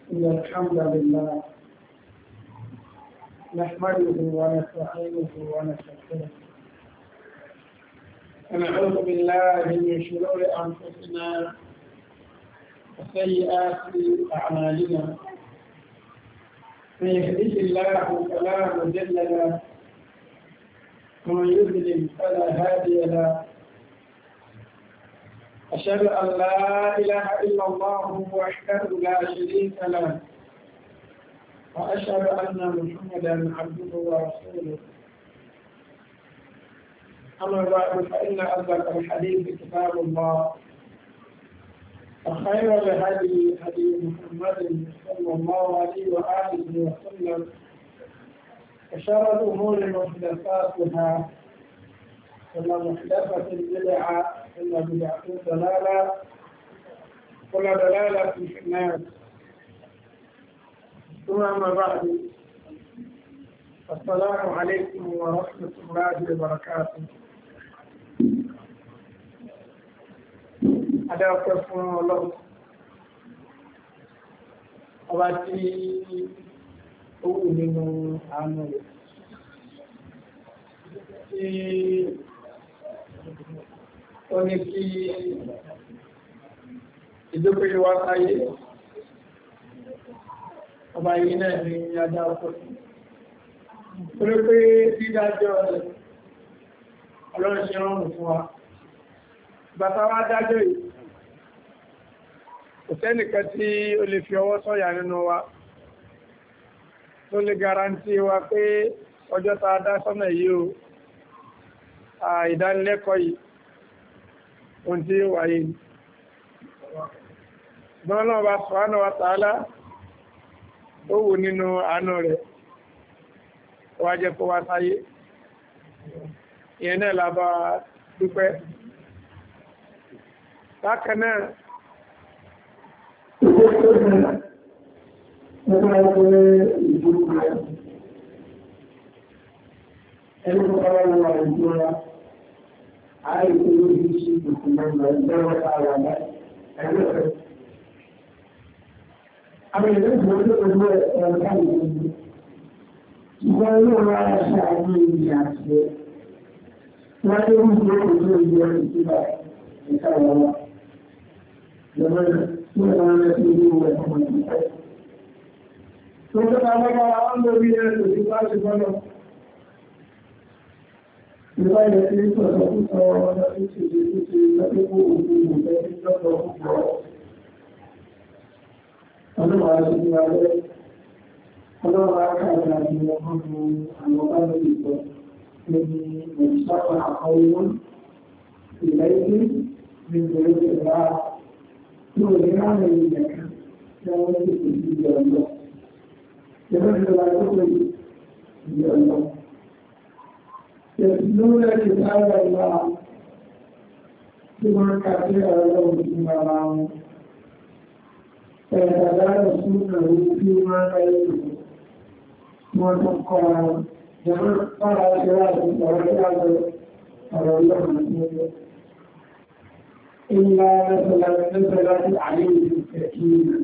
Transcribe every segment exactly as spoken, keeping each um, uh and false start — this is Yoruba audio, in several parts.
إن الحمد لله نحمده ونستعينه ونستغفره ونعوذ بالله من شرور أنفسنا وسيئات أعمالنا من يهده الله فلا مضل له ومن يضلل فلا هادي له أشهد أن لا إله إلا الله وحده لا شريك له وأشهد أن محمدا عبده ورسوله أما بعد فإن أصدق الحديث كتاب الله وخير الهدي هدي محمد صلى الله عليه وآله وسلم وشر الأمور محدثاتها كل محدثة بدعة كل بدعة ضلالة كل ضلالة في النار ثم أما بعد السلام عليكم ورحمة الله وبركاته. Adáwọ̀pẹ́ fún Ọlọ́run, ọba tí ó wù nínú àánú rẹ̀, tí ó ní kí ìdókòrò wá sáyé, ọba yìí náà ní adáwọ̀pẹ́ fún. Torí pé dídájọ́ rẹ̀, Ọlọ́run ṣe rọrùn fún wa. Bàtà wá dájọ́ yìí, kò sẹ́nìkan tí ó lè fi ọwọ́ sọ̀yà nínú wa tó lè garanti wa pé ọjọ́ ta dá sọ́nà yìí o ìdánilẹ́kọ̀ọ́ yìí ohun tí ó wáyé ní gbọ́nà bá subhanahu wa ta'ala ó wù nínú àánú rẹ̀ wá jẹ́ kó wá sáyé ìyẹn náà lábá dúpẹ́ bákan náà ẹni tó bá wọ́n wà ìjọra àìkú lórí sí ìpínlẹ̀ ìgbẹ̀rẹ̀ àwọn ọmọ ẹgbẹ́ rẹ̀. Àwọn ìlú ìgbẹ̀rẹ̀ tó pẹ̀lú ẹ̀rọ káàkiri ìgbọ́n ilé wọn ara ṣe àwọn ìrìn àti ẹ̀. Wọ́n tó ń gbé òjò ìgbẹ̀ ìjọba ìta ìwọ̀n. Ìjọba tí wọ́n rẹ̀ sí ilé ìwẹ̀ ọmọ ìgbẹ̀. Tó tó bá wọ́n wá ń lórí ẹ̀rọ ìgbà ṣe gbọ́nà. Ìgbà ilẹ̀ tí ó sọ̀rọ̀ fún sọ ọ̀rọ̀ tí ó ṣe tó ṣe lọ́pẹ́kọ́ ògùn ìgbẹ́ lọ́pọ̀ púpọ̀. Ọlọ́wà ṣe ní alẹ́, ọlọ́wà káàkiri àti ọmọdún àwọn bá lórí ìtọ́ lórí ìṣàpá àkọwọ́ ilẹ̀ ìgbé ní ìgbẹ̀rẹ̀ ìgbà tí ó lè ráàrẹ̀ ilẹ̀ kan tí wọ́n ti pè sí ìjọ ọlọ́. Ìjọba ìjọba tó pè sí ìjọ ọlọ́. يتلون كتاب الله ثم كثير لهم فيما فيتدارسونه فيما بينهم وتقال جمع قال شراط ورجال ورجال إلا مثلا نزلت عليه السكينة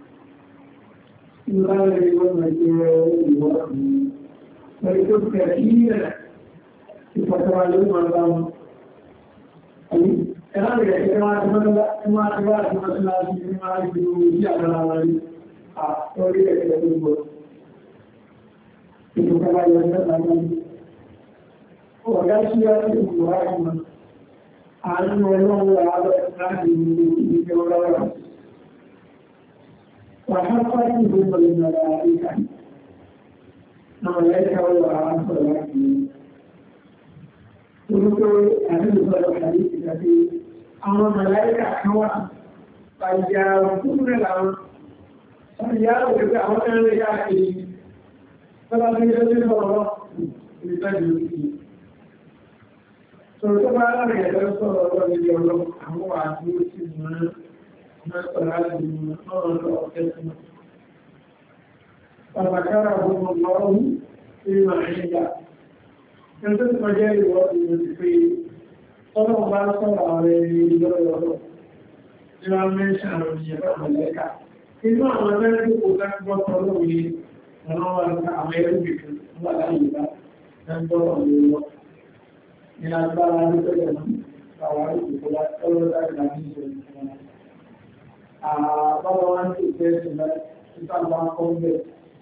إلا لمن يجوز ويكون كثيرا ìfọ̀tọ̀wà lórí máa bá wọn. Ẹ̀lá rẹ̀ ẹ̀kẹ́ máa ti mọ́lá tí máa ti wá àti máa ti láti ní máa rí ìlú sí àgbàrá wọn rí àtọ́rí ẹ̀kẹ́ tó gbọ́. Ìfọ̀tọ̀wà yọ mẹ́ta lórí. Ọ̀gá sí ọ̀rẹ́ ìgbòrá ìmọ̀. Àánú ọlọ́run àárọ̀ láti ìlú ìgbẹ́ ọlọ́rọ̀. Wàhálà ìlú ìgbòrò àríkà. Àwọn ẹ̀kẹ́ ọlọ́rọ̀ àárọ̀ láti ìlú. Orúkọ àdúgbò àdíkì tàbí àwọn màláíkà kan wà pàjá òkúrẹ̀ láwọn ṣàyà òkúrẹ̀ àwọn ẹ̀rẹ́ káàkiri tọ́lá tí ó tí sọ̀rọ̀ ìrìnàjò òkú. Sọ̀rọ̀ tó bá láàrin ẹ̀lẹ́ sọ̀rọ̀ ọ̀rọ̀ ilé ọlọ́ àwọn àti ó sì mọ́ mẹ́sọ̀rọ̀ láti mọ́ ọ̀rọ̀ ọ̀fẹ́ fún. Pàtàkàrà gbogbo ọ̀rọ̀ ìrìnà ìyá. Ẹni tó ti mọ jẹ́ ìwọ́ ìwọ̀n ti pé tọ́lọ́ bá sọ̀rọ̀ ààrẹ ìlọ́rọ̀ tí wọ́n mẹ́ṣà àwọn ìyẹ̀bá mọ̀lẹ́kà inú àwọn ẹgbẹ́ tó kò dákúgbọ́ tọ́lọ́ ní ọ̀nà wà ní àwọn ẹrù bìkan wà láyé bá ẹgbọ́ ọ̀lẹ́ lọ ní agbára ní pẹ́lẹ̀ náà àwọn ìpòkò láti tọ́lọ́ láti láti ìṣẹ̀lẹ̀ ìṣẹ̀lẹ̀ àbábọ̀ wá ń tó fẹ́ sílẹ̀ títà bá ń kọ́ bẹ̀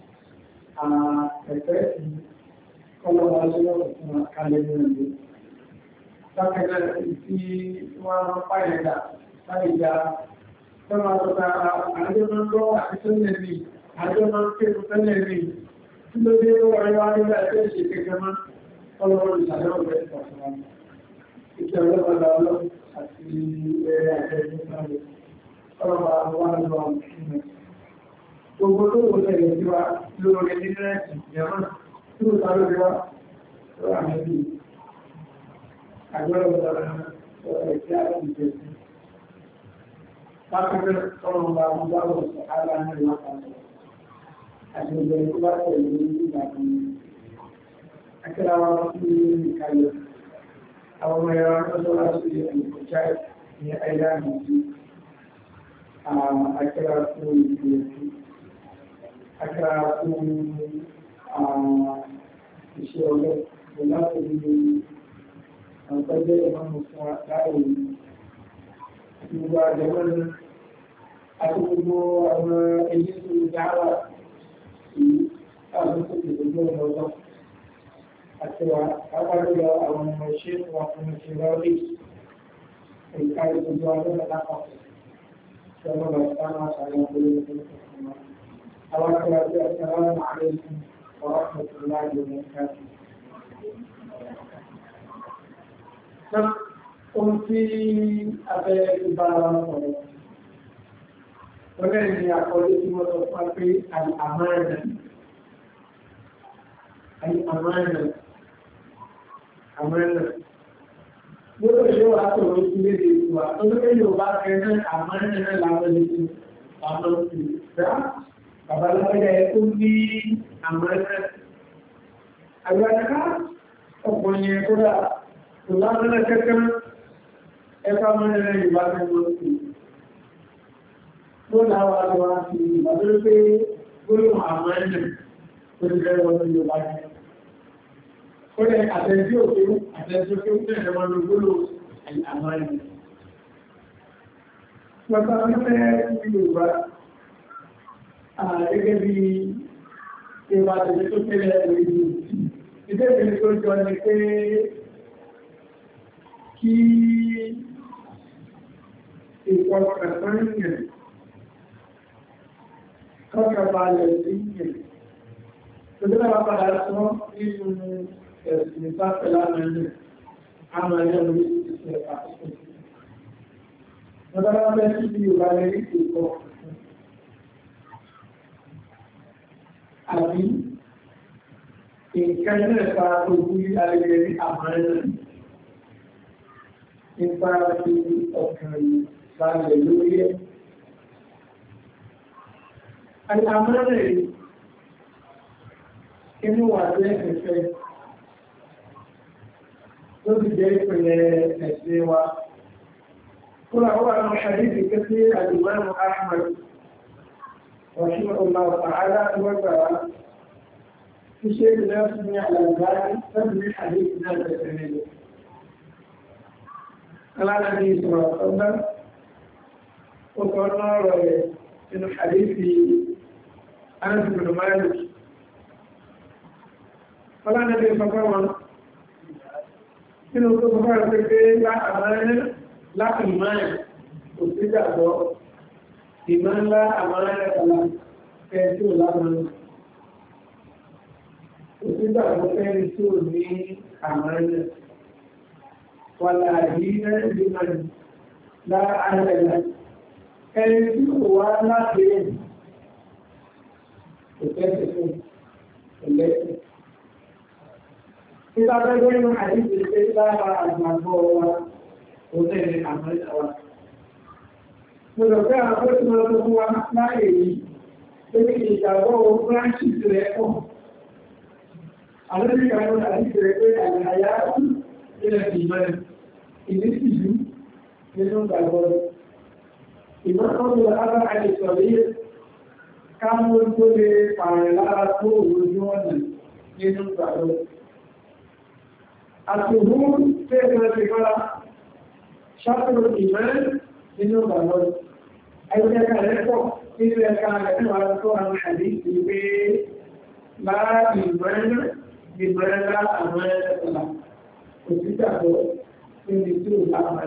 ẹ̀fẹ́ sí kọ́lọ́wà sílẹ̀ fún àkálẹ̀ ní ọ̀lẹ́ bákẹ́lẹ̀ tí wọ́n pàyẹ̀dà láìjà tọ́nà àtọ́ta àjọ máa ń lọ́wọ́ àti tẹ́lẹ̀ rí àjọ máa ń kéèkù tẹ́lẹ̀ rí tí ló dé ó wáyé wá nígbà ẹgbẹ́ ìṣe kẹkẹ máa ọlọ́rọ̀ ìṣàlẹ̀ ọ̀rẹ́ ìpàṣẹ ìṣẹ́ ọlọ́pàá ọlọ́run àti ẹ̀rẹ́ àjẹ́jẹ́ sáré ọlọ́pàá wà lọ àwọn ìṣẹ́ gbogbo tó wò tẹ̀lé sí wa lórí nínẹ́ẹ̀tì ìjẹ̀mọ́ tí ó sáré wá lọ́wọ́ àmì àjọ́rọ̀ ọ̀rẹ́ ìṣẹ́ àti ìjẹ̀sí Mákàtí ọ̀rọ̀ ọba ọba ọ̀sọ̀ ara ní ìwọ̀n àti ìgbẹ̀ tó bá tẹ̀lé ní ìgbàgbọ́n. Akẹ́lá wa fún ní ìkàlẹ̀. Àwọn ọmọ ẹ̀rọ akọ́sọ́ láti ẹ̀kọ́já ní ẹ̀yà àmìsí. Akẹ́lá fún ìgbìyànjú. Akẹ́lá fún iṣẹ́ ọlọ́ láti ní àtọ́jẹ́ ìmọ̀ fún láàrin gbogbo àjẹ́mọ́ ní àti gbogbo àwọn èyí tó dáwà sí àwọn tó ti gbogbo ọmọdọ́ àti wà lápàdé àwọn ọmọ iṣẹ́ wà fún iṣẹ́ lọ́rí ìka ìgbogbo ọdún lápapọ̀ tí ọmọ bá sáà máa ṣàyàn pé àwọn akẹ́wàá tí a ti rán àríkún ọ̀rọ̀ pẹ̀lú láàrin ìrìnkáàkiri. Ohun tí a fẹ́ ti bá ara sọ̀rọ̀. Ọlẹ́ ni àkọlé tí wọ́n sọ fún pé àmàrà. Àmàrà. Àmàrà. Gbogbo ìṣẹ́ wà sọ̀rọ̀ sí lédè ìwà. Tó lókè yóò bá fẹ́ náà àmàrà náà láwọn ilé àwọn ìrìnà. Bàbá lọ́wọ́dẹ̀ tó bí àmàrà. Àgbàdàká ọkùnrin yẹn kó dà kò lábẹ́lẹ̀ kẹ́kẹ́rẹ́. Ẹka mẹ́rin ìbá tẹ́lú sí. Tó dáwà lọ wá sí ìbàdó pé gbóòrùn àmọ́ ẹ̀nà tó ti fẹ́ wọ́n ní ọba jẹ́. Ó lẹ́ àtẹ́jú òkè àtẹ́jú òkè ó tẹ́lẹ̀ wọn ló gbóòrùn àmọ́ ẹ̀nà. Pẹ̀lú ọ̀fẹ́ ní Yorùbá, gẹ́gẹ́ bí ìwà tẹ̀lé tó tẹ́lẹ̀ orí ìdẹ́bìnrin tó jọ ní pé kí ìpọ̀kàtàríyàn kọ́kàbalẹ̀ sí yẹn. Tòjúlá wà padà sọ nínú ẹ̀sìn ìsáfẹ́lá mẹ́rin, àmà ẹ̀yẹ́ orí ìṣẹ́ àkókò. Mọ́tàlá bẹ́ sí bí ìwà lẹ́rí ìpọ̀. Àbí, nǹkan mẹ́ta ogún ayẹyẹ ní àmà ẹ̀yẹ́ nípa ti ọkàn ìbálẹ̀ lórí ẹ̀. Àmọ́rẹ̀ inú wà jẹ́ ẹ̀fẹ́ ló ti jẹ́ ìpìlẹ̀ ẹ̀sẹ̀ wa. Kúrò àwọn àwọn ṣàríkì kẹ́ sí Al-Imam Ahmad rahimahullahu ta'ala wọ́gbàrá tí ṣe ìlẹ́sùn ní Al-Albani tẹ́bí ṣàríkì náà tẹ̀sẹ̀ Aláàrẹ ìṣòro ọ̀tọ́gbá, ó kọ́ náà rọ̀ rẹ̀ nínú àdífì Anáṣìbìnrin Malik. Aláàrẹ ìṣọ́gbá wọn, nínú tó kọ́kọ́ rẹ̀ pé láàmàrẹ́ láti máa kò sí jàgbọ́, ìmọ̀ ńlá àmàrẹ́ kàlá fẹ́ tí ò lámàrẹ́. Kò sí jàgbọ́ fẹ́ tí ò ní àmàrẹ́. Wàlá àdínà ìdímọ̀lì láàárẹ̀lá. Ẹni tí kò wá láti rẹ̀ kò tẹ́sẹ̀ fún ẹlẹ́sẹ̀. Tí bá bẹ́ gbẹ́nu àdíjì pé lára àgbàgbọ́ wa, ó tẹ́lẹ̀ àmọ́ta wa. Mo lọ fẹ́ àwọn tó máa tó fún wa láàrẹ̀ yìí, tó ní ìjàgbọ́ ohun ráńṣì rẹ̀ pọ̀. Àwọn ìgbàgbọ́ àdíjì rẹ̀ pé àyà ilẹ̀ ìmọ̀lẹ̀. Ìdísìjú nínú gbàgbọ́. Ìmọ̀kànlá ara àìsọ̀rí káàmù tó lè pààrẹ̀ lára tó ojú ọ̀nà nínú ìgbàlọ́. Àtòhún tí ẹgbẹ̀rẹ̀ ti kọ́lá ṣàtòrò ìmẹ́rin nínú ìgbàlọ́. Ẹgbẹ́ ẹ̀ka rẹ̀ pọ̀ nínú ẹ̀ka rẹ̀ ní wàá tó àwọn àdéhìí pé lára ìmẹ́rin ìmẹ́rin lá àwọn ẹ̀ẹ́dẹ̀kọ̀lá. Òtítàbọ̀ níbi tí ò láwọn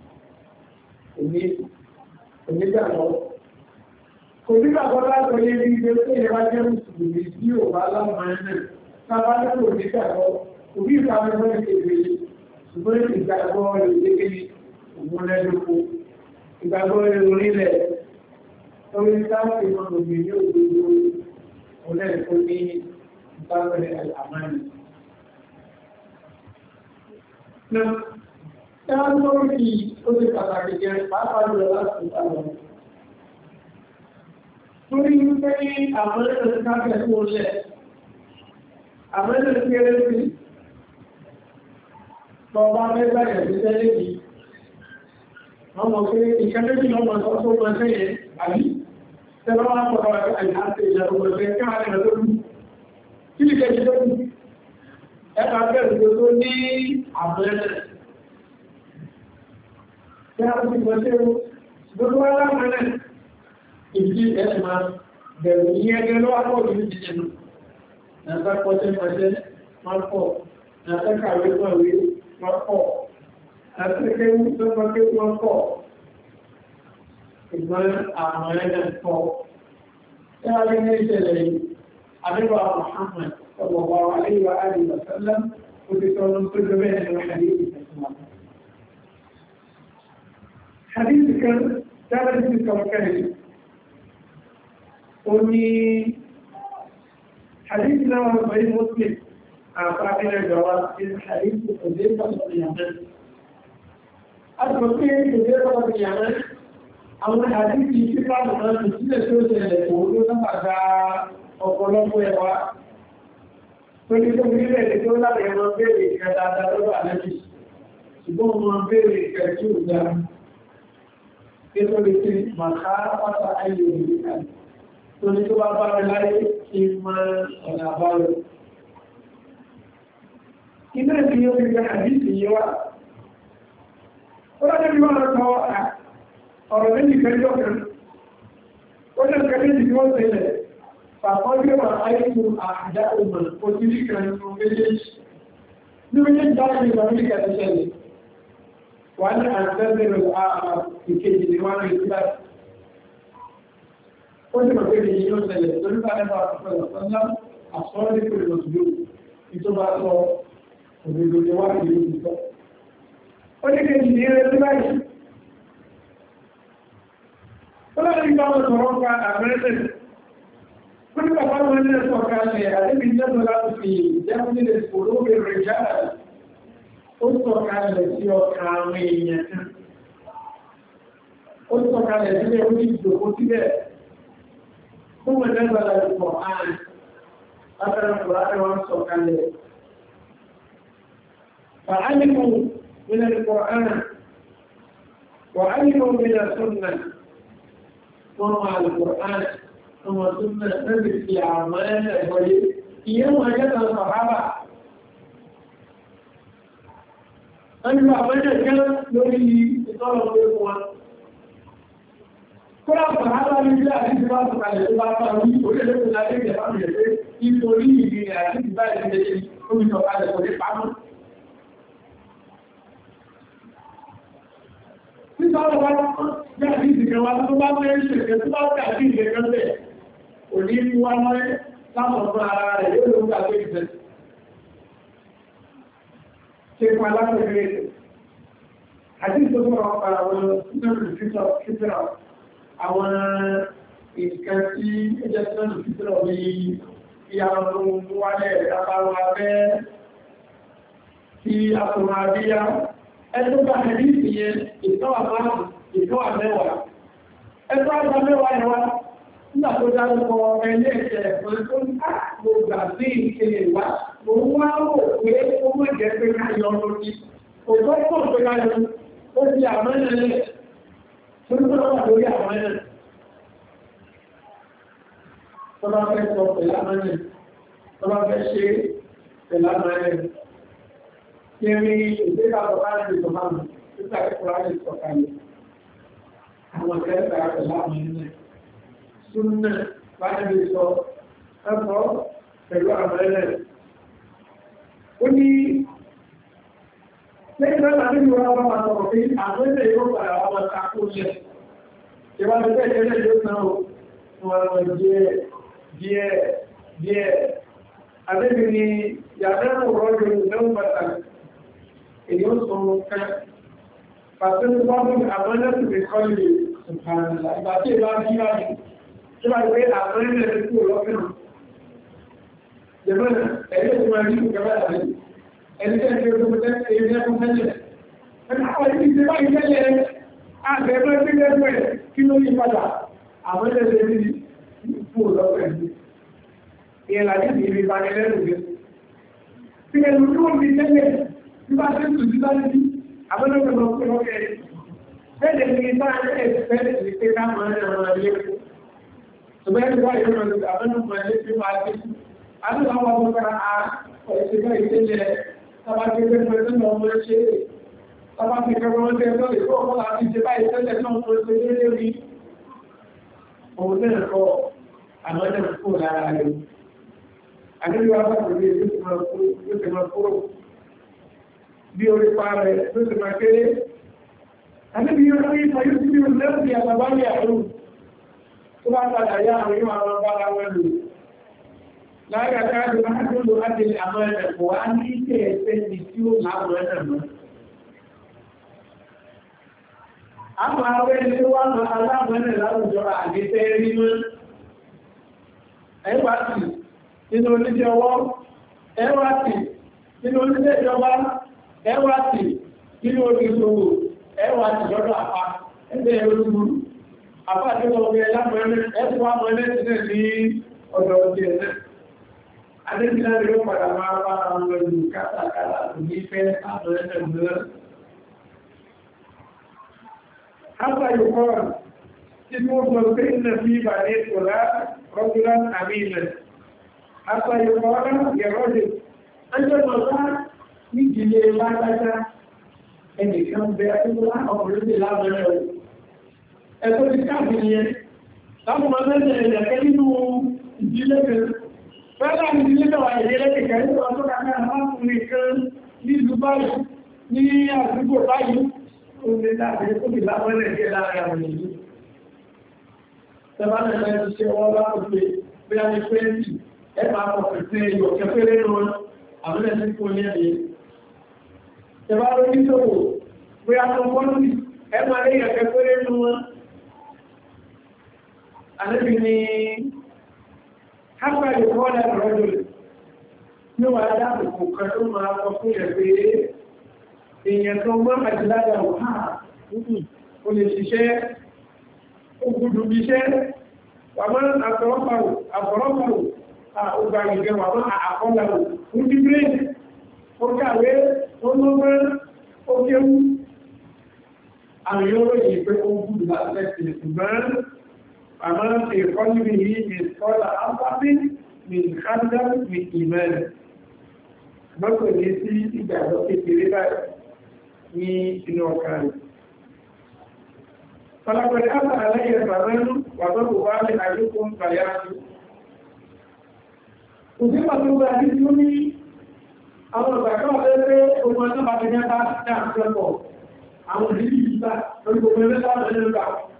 onígbàgbọ́. Kò nígbàgbọ́ látọ̀ yé bí ibi tó yẹ bá jẹ́ mùsùlùmí tí ò bá láwọn ẹ̀ẹ́nẹ̀. Sábà lẹ́kọ̀ọ́ onígbàgbọ́, òbí ìfàmì fún ìkèwé, ṣùgbọ́n ìgbàgbọ́ ìdíkiri òun lẹ́lúkú. Ìgbàgbọ́ orílẹ̀ orí táwọn ìmọ̀ òmìn ní òdodo olẹ́ẹ̀kọ́ ní ìbáwẹ̀rẹ̀ àmàlì. Ẹwọ́n tó rí kí ó ti pàtàkì jẹ pàápàá lọ láti ìtàlọ̀. Torí wípé àwọn ẹ̀rẹ́ káàkiri tó lẹ̀, àwọn ẹ̀rẹ́ tí ẹrẹ́ sí, tọba mẹ́gbà ẹ̀rẹ́ tẹ́lẹ̀ yìí, wọ́n mọ̀ pé ìkẹ́lẹ́bí lọ́mọ tó tó mọ́ sẹ́yẹ, àbí? Tẹ́lọ́ wá pọ̀ àti ìjọba káàkiri tó lú. Kí ni kẹ́ ẹ̀ka bẹ̀rẹ̀ tó ní àbẹ̀rẹ̀. Tí a ti gbọ́ sí ẹ̀rọ, gbogbo aláàmẹ́rẹ̀ ìdí ẹ̀sùn bẹ̀rẹ̀ ní ẹgbẹ́ lọ́wọ́ pọ̀ ní ìdíjẹ̀ nù. Nàtà pọ̀tẹ́ pọ̀tẹ́ máa pọ̀, nàtà kàwé pọ̀wé máa pọ̀, nàtà kéwú tó pọ̀ kéwú máa pọ̀. Ìgbọ́n àwọn ẹ̀rẹ̀ pọ̀. Tí a rí ní ìṣẹ̀lẹ̀ yìí, àdébà Muhammad صلى الله عليه وآله وسلم وتكون كل بين الحديث الإسلام حديث كان ثابت في التوكل وني حديثنا غير مسلم أعطانا الجواب في الحديث حذيفة بن اليمان أذكر حذيفة بن اليمان أو حديث في بعض الناس في سورة يقولون هذا أقولون هو Torí tó bí ilẹ̀ tó láti ẹmọ bèèrè ìkẹ́ dáadáa lọ́wọ́ àlẹ́jì, ṣùgbọ́n wọn bèèrè ìkẹ́ tí ó dá. Kí tó lè tí màkà pátá ayé òmìnira. Torí tó bá bá rẹ láyé kí mọ́ ọ̀nà àbáyọ. Iná tí ó fi gbà àdísì yí wá. Ó láti bí wọ́n kọ ọ̀rọ̀ méjì kẹjọ kan. Ó lẹ́ kẹjọ tí wọ́n tẹ̀lẹ̀. Fàkọ́gbẹ̀wà àìkú àdá ọmọ òtírí kan nínú méjèèjì. Ní méjèèjì dáwọn ìgbà Amẹ́ríkà ti ṣẹlẹ̀. Wà ní àtẹ́bẹ̀rẹ̀ àà ìkejì ní wọ́n rí sílá. Ó ti mọ̀ pé ní yíó ṣẹlẹ̀ torí bá lẹ́bàá àpapọ̀ ọ̀sánlá àsọ́ọ́lé pẹ̀lú òṣùlú ìtọ́bà sọ òdòdó ni wà ní ìlú sọ. Ó ní kejì ní eré sí báyìí. Ó lọ́dún ìgbà wọn sọ̀rọ̀ pa àmẹ́rẹ́sẹ̀ كل فرد من الفقراء هذه الجملة في جمل القلوب الرجال أطلق على التي وكامية أطلق على التي وجد كتبه ثم نزل القرآن أثر القرآن وانصر عليه فعلموا من القرآن وعلموا من السنة ومع القرآن ثم ثم نزل في أعمال الوليد يوم وجد الصحابة أن أعمال كان يريد إطالة القرآن كل الصحابة من جاء في سباق على سباق الوليد ويجب أن ذلك يفعل يجب يريد من أعمال سباق الوليد ومن سباق الوليد فعمل Nítorí wọn jẹ́ àti ìsìnkẹwà tó bá mọ́ ẹ̀ṣẹ̀ tó bá wọ́n àti ìsìnkẹwà bẹ́ẹ̀. Òní ní wá mọ́ láwọn ọ̀pọ̀ ara rẹ̀ yóò ló ń gbà pé ìfẹ́. Ṣe fún alákọ̀ọ́rẹ́ àti ìsọ́sọ́rọ̀ ọ̀pọ̀ àwọn ìsìnkẹ̀rọ̀ fífẹ́rọ̀ àwọn ìsìnkẹ̀ tí ẹjẹ́ sọ́nà fífẹ́rọ̀ ní ìyàwó tó ń wálẹ̀ ìdápáwọ̀ abẹ́ tí a tó máa bí yá. Ẹjọ́ bá ẹ̀rí ìyẹn ìtọ́wà márùn-ún, ìtọ́wà mẹ́wàá. Ẹjọ́ àgbà mẹ́wàá ẹ̀wà nígbà tó dárúkọ ẹlẹ́ ẹ̀ṣẹ̀ ẹ̀fọn tó ń ká gbogbo àti ìkẹlẹ̀ wá. Mo wá rò pé ó mọ̀ jẹ́ pé ká yọ lórí. Òtọ́ pọ̀ pé ká yọ ó di àmọ́nẹ̀lẹ̀ tó ń tọ́wà lórí àmọ́nẹ̀. tó bá fẹ́ sọ pẹ̀lú àmọ́lẹ̀ tó bá fẹ́ ṣe pẹ̀lú àmọ́lẹ̀ kí rí ìgbéga ọ̀pá ní ìtọ́mọ́nù títà ìkùrá ní ìtọ́kalẹ̀ àwọn kẹta pẹ̀lú àmọ́lẹ̀ súnnà bá ní sọ ẹ̀kọ́ pẹ̀lú àmọ́lẹ̀ ó ní lẹ́yìn náà láti ní wọ́n wọ́n sọ̀rọ̀ pé àmọ́lẹ̀ yóò padà wọ́n takó jẹ́ ìwádìí bẹ́ẹ̀ tẹ́lẹ̀ yóò náà wọ́n díẹ̀ díẹ̀ díẹ̀ àdébì ni yàtọ̀ rọ́jò náà pàtàkì èyí ó sọ ká pàtó ní wọ́n mú àmọ́lẹ̀ tó lè kọ́ lè ṣùgbọ́nlá ìgbà tí ìbá bí wá ní tí wá gbé àmọ́lẹ̀ tó kú lọ́fẹ́ràn jẹ́mọ́nà ẹ̀yẹ́ tó máa rí ìgbà láàrin ẹni tẹ́ ṣe ọdún tẹ́ ṣe ilé ẹkùn tẹ́lẹ̀ ẹni àwọn ìdí ti báyìí tẹ́lẹ̀ àgbẹ̀mọ́ ẹgbẹ́ kí ló yí padà àmọ́lẹ̀ tó rí kú lọ́fẹ́ràn ìyẹn láti ní ibi ìbánilẹ́rù gẹ́. Tí ẹnu tí wọ́n fi tẹ́lẹ̀ tí bá ṣe tù sí láti bí, àbẹ́lẹ́gbẹ̀ lọ pé ọkẹ́ rẹ̀. Bẹ́ẹ̀ ni ìta ẹ̀ẹ́sẹ̀ ti pé ká máa ń rán ilé fún. Ṣùgbọ́n ẹni wá ìrọ̀ lọ sí àbẹ́lẹ́gbẹ̀ ilé tí máa ṣe. A ní àwọn ọmọ kára a ọ̀ẹ̀ṣẹ̀ bá ìtẹ́lẹ̀ tábà ti gbé pẹ́ tó lọ mọ́ ṣe. Tábà ti kẹ́ wọ́n tẹ́ lọ́lẹ̀ tó ọkọ̀ láti ṣe bá ìtẹ́lẹ̀ náà mọ́ ṣe lé rí. Òun náà kọ́ àmọ́dẹ̀ kó lára rẹ̀. Àdúgbò àpapọ̀lẹ̀ ló ti máa kúrò bí orí pa rẹ̀ ló ti máa kéré. Àdúgbò yóò rí ìfà yóò tí ó lẹ́rùn àtàbá ní àrùn tó bá padà yá àwọn yóò àwọn bára wọn lò. Láàrín àkáàdù máa tó lò láti lè àmọ́ ẹ̀kọ́ á ní ìtẹ́ ẹ̀fẹ́ ní tí ó láàrùn ẹ̀nà mọ́. Àwọn awẹ́ ilé wà mọ́ aláàmọ́nà láwùjọ àgbẹ́fẹ́ rí mọ́. Ẹ̀wà sí nínú oníṣẹ́ ọwọ́, ẹwàtì nínú oníṣẹ́ ìjọba, ẹwàtì nínú oníṣòwò, ẹwàtì lọ́dọ̀ àpá, ẹgbẹ́ olúgbù, àpá tí wọ́n gbé lámọ́ẹ́lẹ́ ẹ̀fún àmọ́ẹ́lẹ́ sílẹ̀ ní ọ̀dọ̀ ọdí ẹ̀lẹ́. Adébìnà rí ó padà máa bá àwọn ẹlù kátàkárà tó ní fẹ́ àmọ́ẹ́lẹ́ mìíràn. Hátà yóò kọ́ tí wọ́n gbọ́ pé ìnà fi ìbàdí ìtòlá rọ́gbùlá àmì ilẹ̀. Àpá ìrọ̀lá ìrọ̀lẹ̀ ẹjọ́ lọ́lá ní ìdílé lágbàjá ẹnìkan bẹ ẹgbẹ́ ọkùnrin lè lábẹ́rẹ̀ ọ̀. Ẹ̀tọ́ ti káàkiri yẹn, láwọn ọmọ mẹ́rin ẹ̀yẹ̀kẹ́ nínú ìdílé kan. Fẹ́lá ní ìdílé náà ìdílé kẹ̀kẹ́ ní ọjọ́ kàkàrà láàkùnrin kan ní ìlú báyìí, ní àdúgbò báyìí, ó lè láàrin ó lè lábẹ́rẹ̀ díẹ̀ láàrin àwọn ìlú. Tẹ́bá náà ti ṣe wọ́n bá kò pé bí a ní pẹ́ntì ẹ̀pà àpọ̀pẹ̀ tí yóò kẹfẹ́rẹ́ lọ àwọn ẹ̀sìn kò ní ẹ̀yẹ. Ẹ̀bá ló ní ṣòwò, pé a tó pọ́lùmí, ẹ̀mà lè yẹ kẹfẹ́rẹ́ lọ wọn. Àlébì ni, hápá ìkọ́lẹ̀ rọ́jòlè, ní wà dáàbò kan tó máa sọ fún ẹ̀ pé èèyàn tó mọ́ àjíládà wà ó lè ṣiṣẹ́, ó gbùdù bí iṣẹ́, wà mọ́ àfọ̀rọ̀pàrò ọgbà ìgbẹ̀wà mọ́ àkọ́lẹ̀wò ń bí bírèdì ó kàwé ó lọ́gbẹ́ ó kéwú àwọn yóò yìí pé ó gùn láti ṣùgbọ́n àmọ́ ìkọ́lùmí yìí ní sọ́lá ápápí ní ìkádá ní ìmẹ́rẹ̀ mọ́kò ní sí ìgbàgbọ́ kékeré báyìí ní inú ọkà rẹ̀. Fọlápẹ̀lẹ́ àpá aláyẹ̀ bàbẹ́rú wà bọ́bù wá ní àjúkún bàyájú. Òṣèpá tó gbà ní tí ó ní àwọn ìgbàkọ́ ọ̀fẹ́ ogun ọjọ́ bá ti mẹ́ta ní àpẹẹpọ̀ àwọn ìdílé ìgbà lórí gbogbo ẹgbẹ́ta lẹ́lẹ́gbà.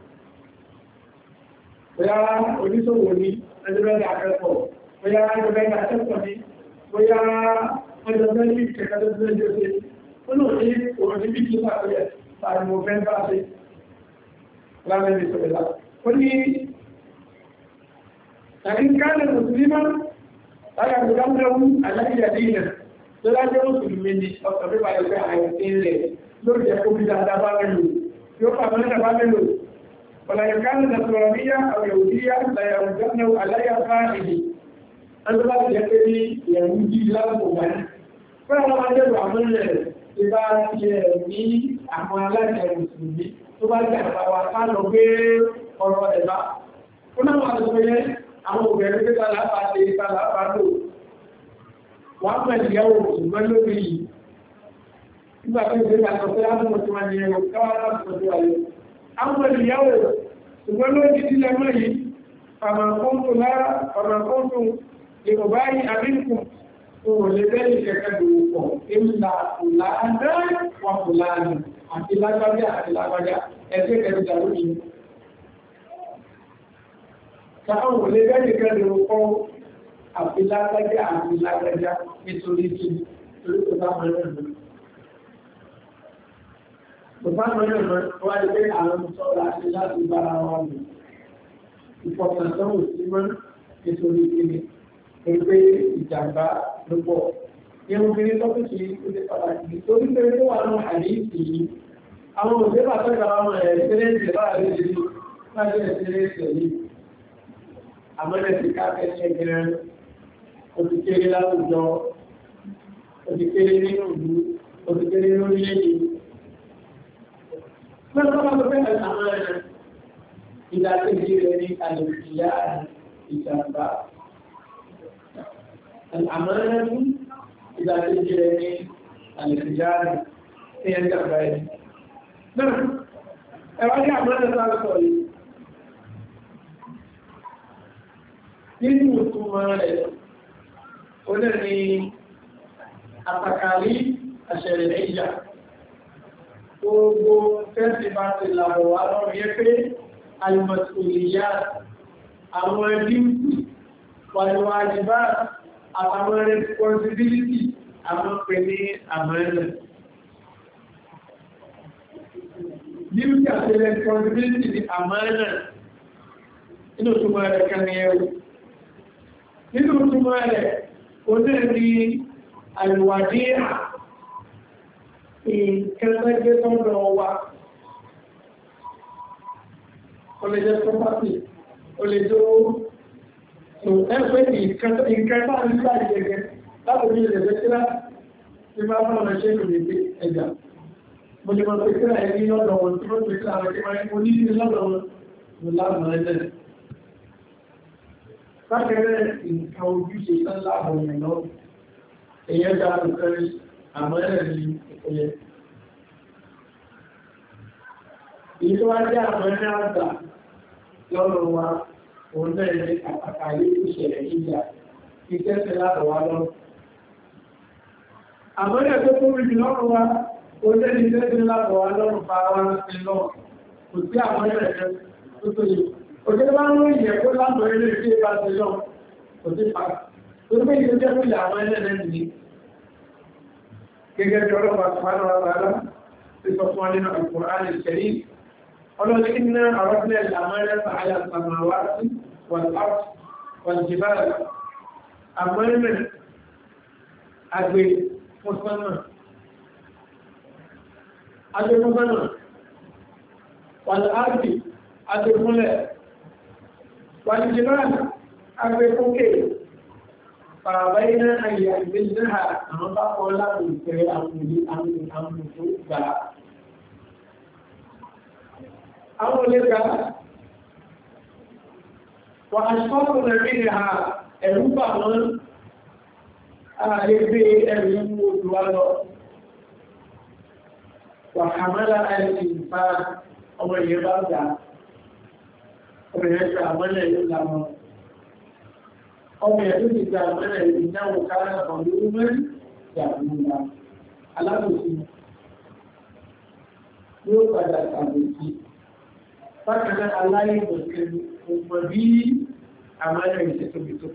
Bóyá oníṣòwò ní ẹgbẹ́gbẹ́ àpẹẹpọ̀, bóyá ẹgbẹ́gbẹ́ àpẹẹpọ̀ ní, bóyá ẹgbẹ́gbẹ́ ní ìkẹ́kẹ́ tó tẹ́lẹ̀ jẹ́ ṣe. Ó lò ní òun ní bí kí pàtẹ́ tàbí mo fẹ́ bá ṣe lábẹ́ ìṣẹ̀lẹ̀. Ó ní àríkálẹ̀ mùsùlùmí lára ìdámẹ́rún aláìyàdínà tó lájẹ́ òṣùlùmí ní ọ̀sọ̀ pípa ẹgbẹ́ àìsí ilẹ̀ lórí ẹkùn bí dáadáa bá mẹ́lò yóò pàmọ́ náà bá mẹ́lò ọ̀làyẹ̀kánà nàtọ̀rọ̀míyà àwẹ̀òdíyà láyàrùjọ́nà aláyàfá ìdí ẹgbẹ́ láti jẹ́ pé ní ìyẹ̀wú jí láàpò wá ní fẹ́ àwọn ajẹ́rù àmúlẹ̀ tí bá yẹ ní àwọn aláìsẹ̀ mùsùlùmí tó bá jẹ́ àpáwà ká lọ gbé ọ̀rọ̀ ẹ̀bá ó náà wà lọ́pẹ́ àwọn obìnrin pé tààlà bá ṣe tààlà bá lò wọ́n mọ̀ ìyàwó ṣùgbọ́n lórí yìí nígbà tó ìgbé àtọ̀ pé ápùn tí wọ́n ní ẹ̀rọ káwàá láti tọ́jú ayé àwọn ìyàwó ṣùgbọ́n lórí sílẹ̀ mọ́ yìí fàmàkóńtò lára fàmàkóńtò ìrọ̀bá yìí àbínkù òun lè bẹ́ẹ̀ ìkẹ́kẹ́ dòwòpọ̀ ìlà fùlànà wà fùlànà àti lágbájá àti lágbájá ẹgbẹ́ kẹrìndà lórí káwọn lè bẹ́ẹ̀ ìkẹ́kẹ́ dòwòpọ̀ àti lágbájá àti lágbájá nítorí kí torí kò bá mẹ́rin mọ́ kò bá mẹ́rin mọ́ wá lè pé àwọn sọ́ra àti láti bára wọn lò ìfọ̀kàntánwò sí mọ́ nítorí kí ni ẹgbẹ́ ìjàmbá lọ́pọ̀. Ìyẹn obìnrin tó kìí ó lè pàtàkì torí pé tó wà náà àdéhìsì yìí. Àwọn òṣèré àtọ́gbà àwọn ẹ̀ẹ́sẹ̀rẹ́ ìṣẹ̀lẹ̀ láàrin ìlú láti ẹ̀ẹ́sẹ̀rẹ́ ìṣẹ̀lẹ̀. Àmọ́lẹ̀ ti káàkiri ẹgbẹ̀rẹ̀ ó ti kéré láwùjọ, ó ti kéré nínú ìlú, ó ti kéré lórílẹ̀-èdè. Mẹ́ta bá tó fẹ́ àwọn ẹ̀rẹ̀ ìdákejì rẹ̀ ní àlèkìyà ìjàmbá. الأمانة إذا تجري الرجال في الجبال نعم أولي أمانة تعالى nínú ìtumọ̀ rẹ̀ ó lè ní àtàkàrí àṣẹ̀rẹ̀ ìjà gbogbo fẹ́sì bá ti làbọ̀ wá lọ́rọ̀ yẹ́ pé alìmọ̀tòlìyà àwọn díútì wàlúwàjìbá àwọn responsibility àwọn pè ní àmọ́ẹ̀lẹ̀. Duty àti responsibility ní àmọ́ẹ̀lẹ̀ inú túnmọ̀ rẹ̀ kan ní ẹwù. Nínú túnmọ̀ rẹ̀ ó dẹ̀ ní àlùwàdí ìkẹsẹ́gbẹ́ tọ́lọ wa. Ó lè jẹ́ property, ó lè jẹ́ ẹgbẹ́ ìkẹta nígbà ìgẹ̀gẹ̀ láti bí ilẹ̀ bẹ́tíra tí máa bá ọ̀nà ṣe ìrìn pé ẹjà. Mo lè máa pẹ̀kíra ẹni lọ́dọ̀ wọn tí ó pẹ̀kíra àwọn ẹgbẹ́ máa ń mú ní sí lọ́dọ̀ wọn mo láàmà ẹlẹ́. Bákẹ́rẹ́ nǹkan ojúṣe tán láàbọ̀ yẹn lọ. Èyẹ dá lùkẹ́rẹ́ àmọ́ ẹ̀rẹ̀ ní ìpẹ́yẹ. Èyí tó wá jẹ́ àmọ́ ẹ̀rẹ́ àgbà lọ́rọ̀ wa òun náà ní àpàkàlé ìṣẹ̀lẹ̀ ìjà ìtẹ́sẹ̀ látọ̀wà lọ. Àmọ́lẹ̀ tó tó rí lọ́rùn wa, ó jẹ́ ìtẹ́sẹ̀ látọ̀wà lọ́rùn bá wá sí lọ. Kò sí àmọ́lẹ̀ rẹ̀ tó tó yìí. Òjẹ́ bá ń rí ìyẹ̀ kó látọ̀ ilé tí bá sí lọ, kò sí pa. Tó tó yìí tó jẹ́ fún ìyà àwọn ẹlẹ́ rẹ̀ nìyí. Gẹ́gẹ́ bí ọlọ́pàá sùpánà wa tààlà ti sọ fún wa nínú Al-Qur'an Al-Karim. Ọlọ́dún iná àwọn ilẹ̀ àmọ́lẹ̀ sàáyà sàmàwá sí والأرض والجبال أمامنا أجل مصنع أجل مصنع والأرض أجل ملأ والجبال أجل فوكي فبين أن يحملنها أمضى ولا يمكن أن يمكن أن وأشفاقنا منها الربما أعرفي الرمود والله وحمل الإنسان أمر يبادع أمر يجعل من يلزم أمر يجعل من إنه كان ظلوما جهولا على مسلم يوقد الأبوكي فكان الله يمكن kuma bí àmàlẹ̀ ìṣẹ́tòmítò.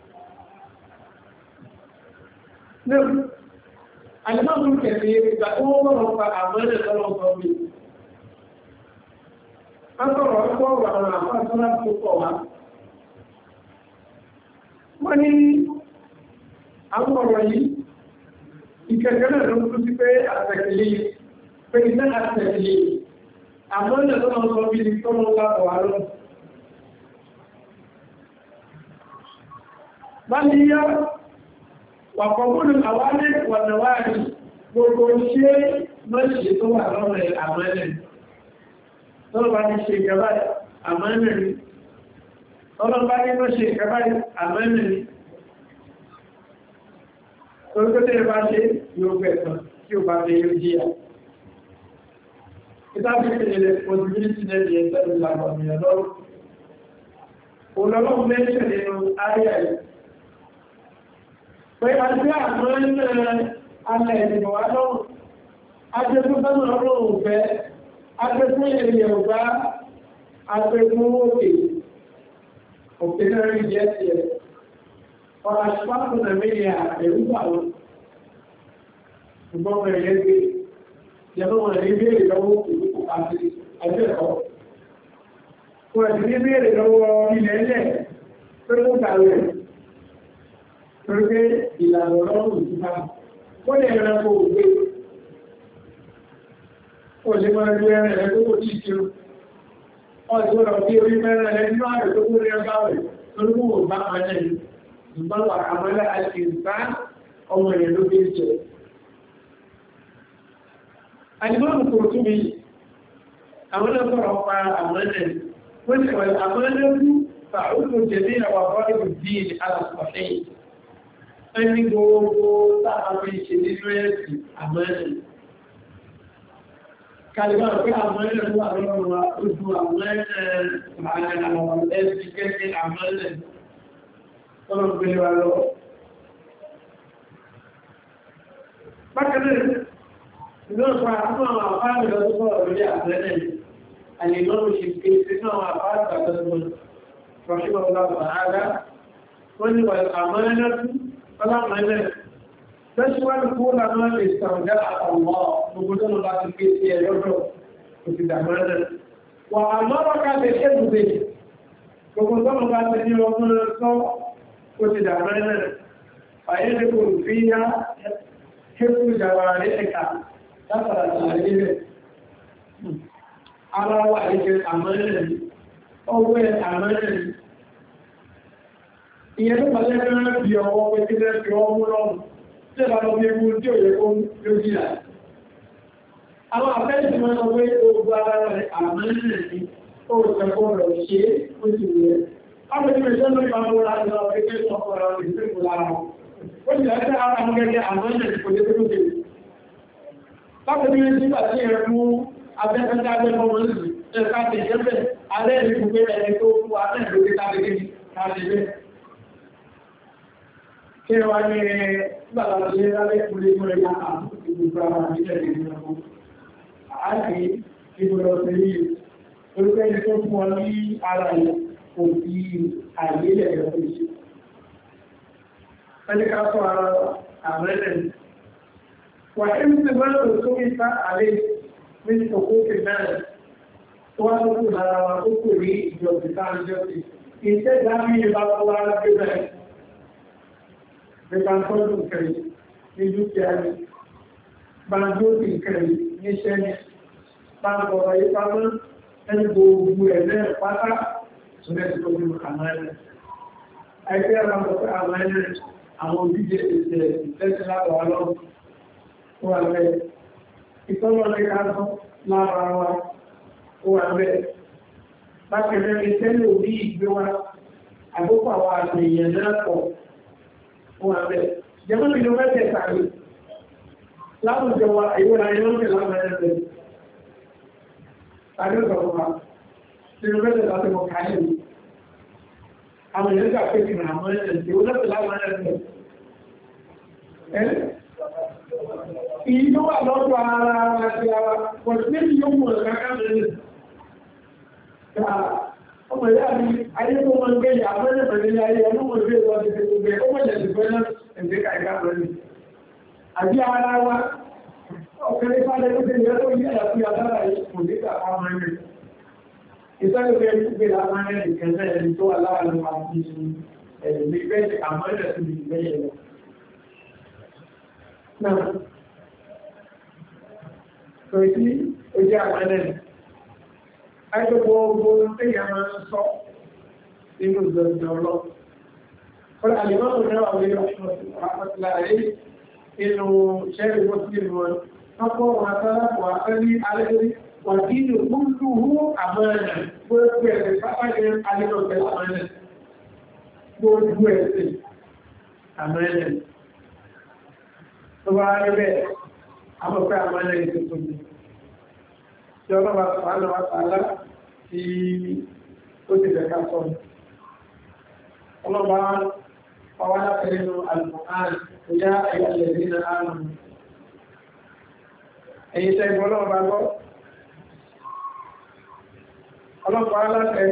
Náà, alìmọ́bù kẹfẹ́ ìgbà tó wọ́n wọ́n pa àmàlẹ̀ lọ́lọ́gbọ́ mi. A sọ̀rọ̀ ọkọ̀ wà àwọn àfáàsọ́lá tó pọ̀ wá. Wọ́n ní àwọn ọ̀rọ̀ yìí, ìkẹ̀kẹ́ náà ló ń tó sí pé àtẹ̀kìlì, pé iná àtẹ̀kìlì, àmàlẹ̀ lọ́lọ́gbọ́ mi ní tọ́lọ́ lábọ̀ àárọ̀. Báyíyá wà kọ̀múnù àwálé wà nàwárí gbogbo ṣe mọ́ṣe tó wà lọ́rẹ̀ àmọ́lẹ̀. Lọ́rọ̀ bá ti ṣe ìjọba àmọ́lẹ̀ rí. ọlọ́pàá ní ló ṣe ìkẹfà àmọ́nà ní orúkọ́tẹ́ bá ṣe yóò gbẹ̀sán tí ó bá fẹ́ yóò jíyà ìtàbíkẹ̀lẹ̀ possibility lẹ́yìn ẹ̀sẹ̀ ìlànà ìyàn lọ́rùn olọ́lọ́run mẹ́ṣẹ̀ nínú ayà ẹ̀ pé a jẹ́ àmọ́nà alẹ́ ìdìbò wa lọ́rùn ajẹ́kún sọ́nà ọlọ́run òfẹ́ ajẹ́kún èrè ọ̀gá ajẹ́kún òkè òkè náà rí jẹ́ ti ẹ̀ ọ̀rọ̀ àṣìpápọ̀ nà mẹ́rin àẹ̀rúgbà wọn ṣùgbọ́n wọn ẹ̀yẹ́ gbé jẹ́mọ́ wọn ní bèèrè lọ́wọ́ òkú àti ẹgbẹ́ ẹ̀kọ́ wọn ẹ̀sì ní bèèrè lọ́wọ́ ilẹ̀ ilẹ̀ pé ó kàwé torí pé ìlànà ọlọ́run ìtúfà wọ́n lè rẹ̀ kó gbé ó lè máa rí ẹ̀rẹ̀ rẹ̀ tó kò tí kí ó ọ̀sọ̀ rọ̀ bí orí mẹ́rin rẹ̀ nínú àrẹ̀ tó kó rí ọgbà rẹ̀ torí kó wọ́n bá pàdé ìgbọ́n wà àmọ́lá àti ìgbà ọmọ rẹ̀ ló gbé jẹ àìmọ́nù kò tún bí àwọn ọ̀pọ̀lọpọ̀ pa àmọ́lẹ̀ wọ́n ti wà àmọ́lẹ́kú fàúkù jẹ̀dí àwọn ọ̀pọ̀lọpọ̀ bí i alàpàṣẹ́ ẹni gbogbo tàbí ṣe nínú ẹ̀sì àmọ́lẹ̀ kàlùbà pé àmọ́lẹ̀ wà lọ́wọ́ ojú àmọ́lẹ̀ ẹ̀sì kẹ́kẹ́ àmọ́lẹ̀ tọ́lọ̀ gbé wa lọ bákanáà ìlọ́pàá àwọn àwọn àfáàmì lọ́tọ́ orí àtẹ́lẹ̀ àlèmọ́rù ṣe ké sínú àwọn àfáàmì àtẹ́lẹ̀ rọ̀ṣíwọ̀ ọlọ́pàá àádá wọ́n ni wà àmọ́lẹ́lẹ́tú ọlọ́pàá lọ́ṣíwájú kó lànà lè sàrùdá àtàwọ̀ gbogbo tó lọ́pàá ti ké sí ẹ̀yọ́dọ̀ òfin dàmọ́lẹ̀ wà àmọ́rọ̀ ká lè ṣe gbogbo gbogbo tó lọ́pàá ti ní ọmọ lọ́sọ́ ó ti dàmọ́lẹ̀ fàyẹ́lẹ́kùn fi yá kéfù ìjàwà rẹ̀ ẹ̀ka látara ààrẹ rẹ̀ ara wà ẹgbẹ̀ àmọ́lẹ̀ ọwọ́ ẹ̀ àmọ́lẹ̀ ìyẹn tó pàdé ẹgbẹ̀rẹ̀ bí ọwọ́ pẹ̀kẹ́lẹ̀ fi ọwọ́ mú lọ́rùn tí ẹ̀bá lọ bí ewu tí ó yẹ kó lójí rà àwọn àfẹ́sì máa ń wé ogun ara rẹ̀ àmọ́lẹ̀ ní ó tẹ́kọ́ rẹ̀ ṣe ó ti rẹ̀ ọmọdé mẹ́sàn lórí àwọn ọmọ láti lọ pẹ̀kẹ́ sọ́kọ̀ rẹ̀ ìfẹ́ ó ti lẹ́sẹ̀ ara mú gẹ́gẹ́ àmọ́lẹ̀ kò lé tó lókè láti ní nígbà tí ẹ mú abẹ́fẹ́ta abẹ́fọ́ wọn lè ẹ̀ká ti jẹ́bẹ̀ alẹ́ ìlú pé ẹni tó kú abẹ́fẹ́ tó tàbí gẹ́gẹ́ láti bẹ́ kí wá ní gbàlá tí ẹ rálẹ́ ìpínlẹ̀ mọ́ ẹ̀yà àti ìgbòkú ara nílẹ̀ ìgbìyànjú àti ìgbòrò tẹ̀lé orúkẹ́ ẹni tó fún ọ ní ara ẹ̀ kò fi àìlélẹ̀ ẹ̀rọ ìṣẹ́ ẹni ká sọ ara àmẹ́lẹ̀ وحفظ ما أصبح عليه من حقوق الناس وأقول هذا وأقول لي جوزتان جوزي إن تدامي بابا على كذا بكانتون كري نجوتياني بانجوتي كري نشاني بانجوتي كري أن بوجوده فتا سنة تقول مكمل أكيد أنا بقول أمانة أمور بيجي تسلا والله wà bẹ́ẹ̀ ìtọ́lọ̀ lè káàkọ́ lára wa wà bẹ́ẹ̀ bákẹ̀lẹ́ ìtẹ́lẹ̀ òbí ìgbé wa àgbókò àwọn àgbèyàn náà pọ̀ wà bẹ́ẹ̀ jẹ́mọ́ ìlú mẹ́tẹ̀ tàbí láwùjọ wa ìwọ̀n ayọ́mẹ́ lámẹ́rẹ́ tàbí ọ̀pọ̀ ìlú mẹ́tẹ̀ tàbí mọ̀ káyẹ̀ àwọn ìlú kàfẹ́ ìlú wà lọ́dọ̀ ara àti ara pọ̀tí méjì yóò mú ẹ̀ká káàkiri ọmọ ìyá mi ayé tó mọ́ ń gbé ìyà mẹ́rin pẹ̀lú ayé ọlọ́mọ ìgbé ìwọ̀n ti fi gbogbo ẹ̀kọ́ mẹ́jẹ̀ ti fẹ́ náà ẹ̀gbẹ́ kàìká pẹ̀lú àbí ara wa ọkùnrin fàdé tó ti yẹ tó yí àyàfi àdára kò ní kàkà mẹ́rin ìsẹ́gbẹ̀ẹ́ gbé lámẹ́rin ìkẹ́sẹ̀ ẹni tó wà láàrin àti ẹ̀lẹ́gbẹ́ àmọ́lẹ̀ tó ti gbẹ́yẹ̀ lọ náà tó tí ó jẹ́ àmọ́lẹ̀ ẹgbẹ́ gbogbo tí yẹ máa ń sọ nínú ìjọba ọlọ́ fọ́lá àlèmọ́nù náà wọlé ọ̀pọ̀lọpọ̀ inú ṣẹ́rì mọ́sílì wọn ọkọ̀ wọn àtàlápọ̀ àtàlí alẹ́gbẹ̀rí wà tí ní kúrú àmọ́lẹ̀ gbogbo ẹ̀rẹ̀ pápájẹ́ alẹ́gbẹ̀rẹ̀ àmọ́lẹ̀ gbogbo ẹ̀sìn àmẹ́lẹ̀ tó bá rí bẹ́ẹ̀ àmọ́fẹ́ àmẹ́lẹ̀ ìsìnkú ní tí ọlọ́wà sọ́nà wà tààlá tí ó ti bẹ̀ká sọ ọlọ́wà pàwọ́ láti nínú Al-Qur'an tó yá ẹ̀yà nínú ààrùn èyí tẹ́ ìbọn náà bá gbọ́ ọlọ́pàá aláṣẹ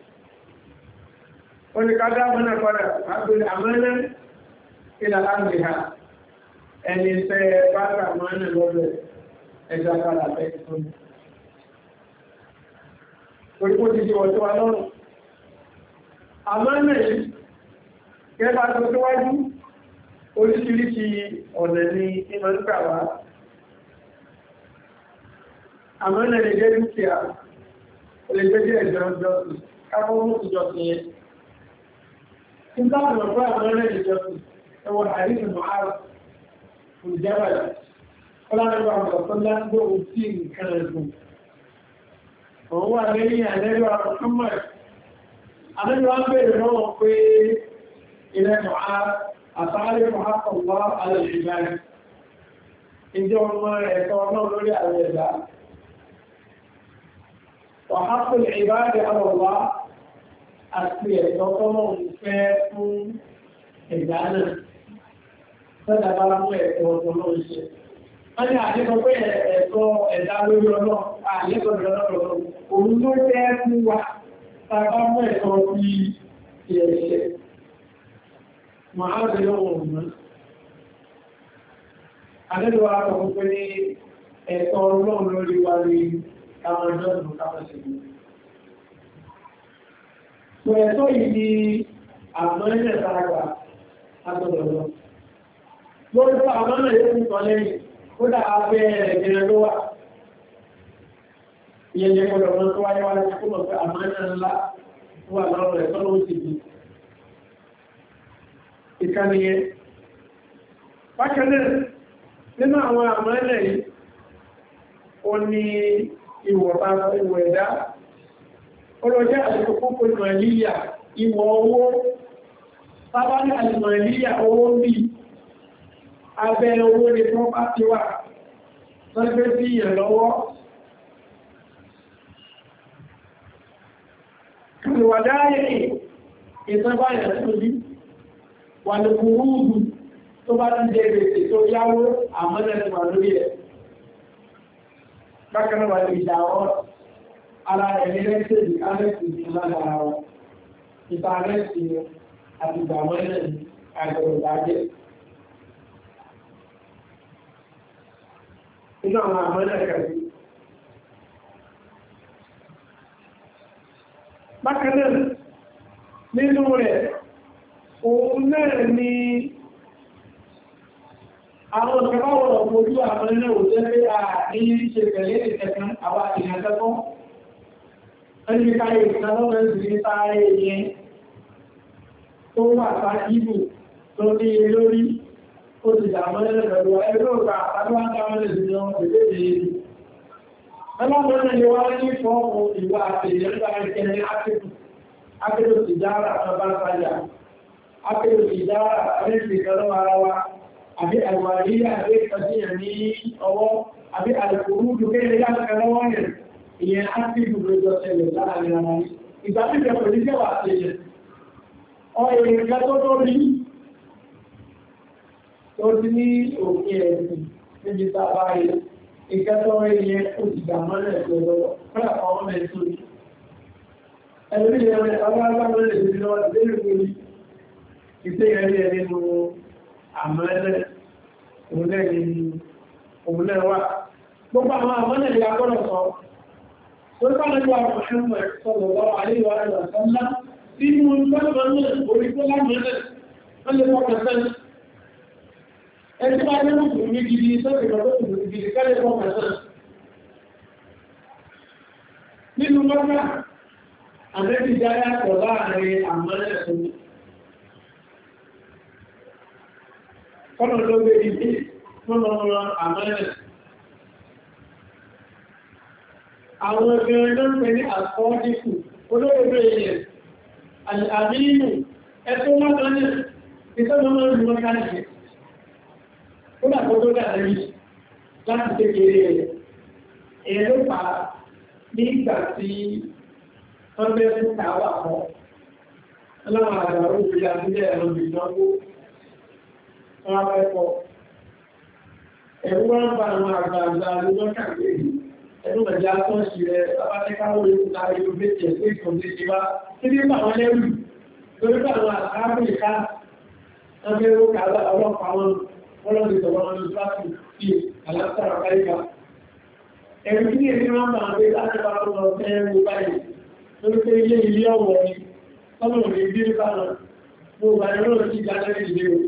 oníkádá mọ́nà padà àgbèrè àmọ́nà ìlà láti ha ẹni tẹ́ bára mọ́nà lọ́bẹ̀ ẹjá padà fẹ́ tó ní orípò ti di ọ̀tọ́ alọ́rùn àmọ́nà yìí kẹfà tó síwájú oríṣiríṣi ọ̀nà ni ìmọ̀ ń gbà wá àmọ́nà lè jẹ́ dúkìá lè jẹ́ jẹ́ ẹ̀jọ́ ìjọsìn káfọ́ mú ìjọsìn yẹn tí ń dáwọn ọ̀pọ̀ àmọ́nà ìjọsìn ẹwọ̀n àríkì mọ̀hárà olùjábàlá ọlọ́rọ̀ ọ̀pọ̀ lágbó òtí nǹkan ẹ̀gùn òun wà lẹ́yìn àlẹ́rọ̀ ọ̀pọ̀ àlẹ́rọ̀ wọ́n bèèrè lọ́wọ́ pé ilẹ̀ mọ̀hárà àtàrí mọ̀hárà alẹ́ ìbáyìí ìjọ ọmọ ẹ̀kọ́ ọlọ́run lórí àwọn ẹ̀dá وحق العباد على الله أسفية وطلع فاتون إجانا فلا بلغوا يتوطلوا الشيء أنا أعلم أقول إدارة الله أعلم الله أولو تأتوا تقاموا يتوطي الشيء معاذ يوم أنا دعا أقولي إدارة الله لولي káwọn ọjọ́ ìlú káwọn ṣe ní. Sọ ẹ̀tọ́ yìí ni àwọn ẹ̀rẹ́ ìtàgbà agbọ́dọ̀lọ́. Lórí fún àwọn ọmọ yóò fún tọ́lẹ́yìn, ó dá abẹ́ ẹ̀gẹ̀rẹ̀ ló wà. Ìyẹn gbọ́dọ̀ wọn tó wáyé wáyé kó mọ̀ pé àmọ́ ẹ̀rẹ́ ńlá wà lọ́rọ̀ ẹ̀tọ́ ló ti di. Ìkànnì yẹn. Bákan náà, nínú àwọn àmọ́ ẹ̀rẹ́ yìí, ó ní ìwọ̀ bàbá ìwọ̀ ẹ̀dá ọlọ́jẹ́ àìkòkòkò ìmọ̀líyà ìwọ̀ owó bàbá ní àìmọ̀líyà owó bí abẹ́ owó ní pọ́pátí wà lọ́gbẹ́ sí ìyàn lọ́wọ́ kàlùwàdáyé ìsẹ́báyà tóbi wà ní kúrúùdù tó bá ti jẹ́ gbèsè tó yáwó àmọ́lẹ̀tùwà lórí ẹ̀ bákanáà wà ní ìdáwọ́ ara ẹ̀mí rẹ́sẹ̀dì alẹ́sì ní lágbàra wọn ìta alẹ́sì àti ìgbàmọ́ ẹ̀nà àgbẹ̀rẹ̀ ìdájẹ́ inú àwọn àmọ́nà kẹrì bákanáà nínú rẹ̀ òun náà ni àwọn ìkẹbáwọ̀ ojú àwọn ilé òjẹ́ pé a ní ṣe pẹ̀lẹ́ ìtẹ̀kan àwọn ìrìnàjẹ́kọ́ ẹni káyé ìsìnlọ́wọ́ ìsìnlẹ̀ táyé yẹn tó wà sáàkìbù tó ní lórí ó ti dàmọ́lẹ̀ pẹ̀lú ẹgbẹ́ ògbà àtàgbàtàmọ́lẹ̀ ìsinmi wọn pẹ̀lú èdè ẹlọ́mọ́lẹ̀ ni wá ní fọ́ọ̀mù ìwà àtẹ̀yẹ́gbà ìkẹni ápẹ́lú ìjára ọba sáyà ápẹ́lú ìjára ẹlẹ́sìnkẹ́lọ́ ara wa àbí àwàríyà àbí ìpàdíyàn ní ọwọ́ àbí àlùkùrúdù kéré láti lọ́wọ́ rẹ̀ ìyẹn á sí ìgbòrò ṣẹlẹ̀ láàrin ara ní ìgbàmíjẹ̀ pẹ̀lú jẹ́wà àtẹ́yẹ ọ̀rẹ́ ìrìnká tó tó rí tó ti ní òkè ẹ̀sìn níbi tàbá rẹ̀ ìkẹ́tọ́ ẹ̀yẹ ó ti dàmọ́lẹ̀ pẹ̀lú fẹ́ ọmọ mẹ́sùn ẹ̀lú ìyẹn àmọ́lẹ̀ òmìnir wà. Gbogbo àwọn àmọ́lẹ̀ ìyá gbọ́nà sọ, tó bá lọ́wọ́ àwọn ọmọ sọ̀rọ̀ lọ́wọ́ àríwá ẹ̀rọ sọ́lá, tí mú ń bá lọ́nà orí tó lámọ́lẹ̀, wọ́n lè fọ́kàn sẹ́lẹ̀. Ẹni bá ní mú ní gidi sọ́rọ̀ ìrọ̀lọ́pù gidi kẹ́lẹ̀ fọ́kàn sẹ́lẹ̀. Nínú lọ́gbà, àmẹ́bí dáyà pọ̀ láàrin àmọ́lẹ̀ sọ́lá. Kọ́nà ló gbé ìdí fún ọmọ àmọ́lẹ̀. Àwọn obìnrin ló ń pè ní àkọ́ọ́díkù, olóògbé ilẹ̀, àmínú, ẹ̀tọ́ mọ́tọ́ ní ìtọ́jú mọ́ ní wọ́n káàkiri ó dà tó tó dà lẹ́yìn láti kékeré rẹ̀ èyí ló fà á ní ìgbà tí wọ́n bẹ́ fún káwà kan ọlọ́run àgbà ó fi àtúnjẹ́ ẹ̀rọ ìdánwò wọ́n fẹ́ kọ́ ẹ̀rú wọ́n bá àwọn àgbà àgbà lọ́jọ́ káàkiri ẹ̀rú mẹ̀já tó ń ṣe rẹ̀ abájẹ́káwò ìlú láàrin ìlú méjì ẹ̀sẹ̀ ìkọ̀ọ̀dé ti wá kí ní bà wọ́n lẹ́rù lórí àwọn àkáàkùnìká ọjọ́ ẹ̀rọ kààlà ọlọ́pàá wọn ọlọ́dún ìjọba wọn ló láti fi àlàáfíà káríkà ẹ̀rù kí ní èdè wọn máa gbé láti bá wọn lọ fẹ́ ẹ̀rù báyìí lórí pé ilé ilé ọ̀wọ̀ ni tọ́lọ̀ ní bí nípa náà mo wà ẹ̀rọ sí ìjáde ìdílé o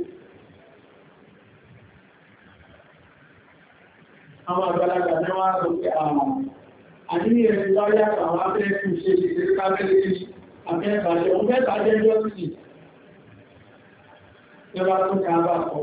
àwọn àgbàlagbà ní wọ́n á sọ pé àníyàn ẹ̀rù wáyé àwọn abẹ́rẹ́ fún ṣe ìṣẹ́lẹ̀ kábẹ́lẹ́ ní àfẹ́bàjẹ́ ọ̀fẹ́bàjẹ́ ẹjọ́ sí ẹwà tó ká bá kọ́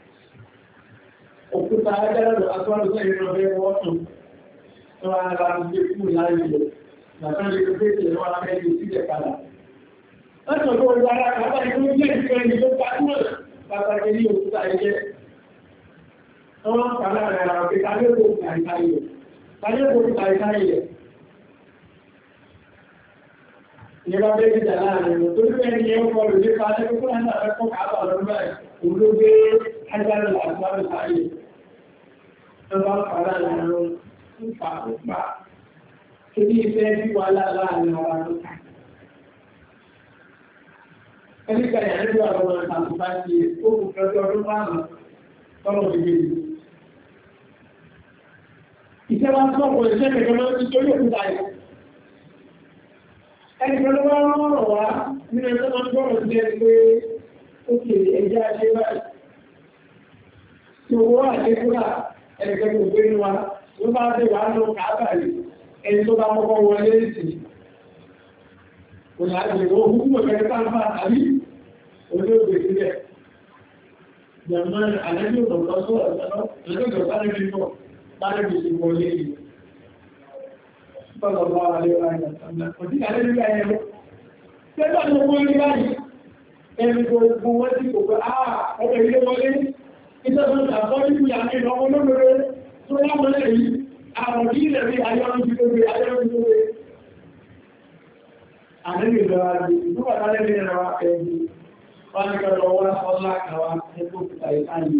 òkúta ẹgbẹ́rẹ̀ àtúwàlùsẹ́ ìrìnàwẹ́ wọ́tún tó wá bá ń gbé fún láàrín ilẹ̀ látàrí ìgbésẹ̀ wọ́n á fẹ́ ìsílẹ̀ padà láti ọ̀pọ̀ ìgbà ara kàbá ìgbó jẹ́ ìfẹ́ ìlú tó pàtàkì pàtàkì ní òkúta ẹjẹ́ wọ́n kàrà rẹ̀ àwọn pé kàlẹ́kọ̀ọ́ kàìkáyẹ̀ ìjọba bẹ́ẹ̀ ìjà láàrin ọ̀rọ̀ tó rí ẹni yẹn kọ́ lórí pàálẹ́ púpọ̀ náà fẹ́kọ́ kàábà lọ́gbà olóògbé agbára àgbára sáyé ọba pàdà láàrin púpà púpà tó ní ìfẹ́ bí wà láàrin ara lọ́ta ẹnìkà ìyànjú àwọn àtàkùnfà ti ó kù fẹ́ ọdún márùn-ún tọ́lọ̀ ìgbèrè ìṣẹ́ wá sọ́pọ̀ ìṣẹ́ kẹ̀kẹ́ mọ́ nítorí òkúta yìí ẹnìkan ló wá rọrọ̀ wá nínú ẹjọ́ máa ń gbọ́rọ̀ sí ẹ pé ó kèrè ẹjẹ́ ajé báyìí tí owó àdékúrà ẹnìkan tó gbé ní wa ló bá dé wà lọ kàábà rí ẹni tó bá mọ́kọ́ wọlé sí kò láti lè wọ́n húkú ọ̀kẹ́ káàkiri àbí olóògbé sílẹ̀ jẹ̀mọ́ àlẹ́bí òtọ̀lọ́sọ̀ ọ̀tọ̀ Sallallahu alaihi wa sallam. Òtí àlẹ́ nígbà ẹ̀yẹ lọ. Tẹ́gbà ní owó ní báyìí, ẹni gbogbo wọ́n ti kò pẹ́ àà ọ̀pẹ̀ ilé wọlé, ìtọ́sọ́ àbọ́ nípù yàmí ìrọ̀wọ́ olóòrò tó lámọ́lẹ̀ yìí, àwọn kí ilẹ̀ rí ayọ́rùn ti gbogbo ayọ́rùn ti gbogbo. Àlẹ́bì lọ́wọ́ àti ìdúwà tálẹ́bì ẹ̀rọ ẹ̀bí, wọ́n ní kọ́ lọ́wọ́ ọlá àwà ẹgbẹ́ òkúta ìsáyìí.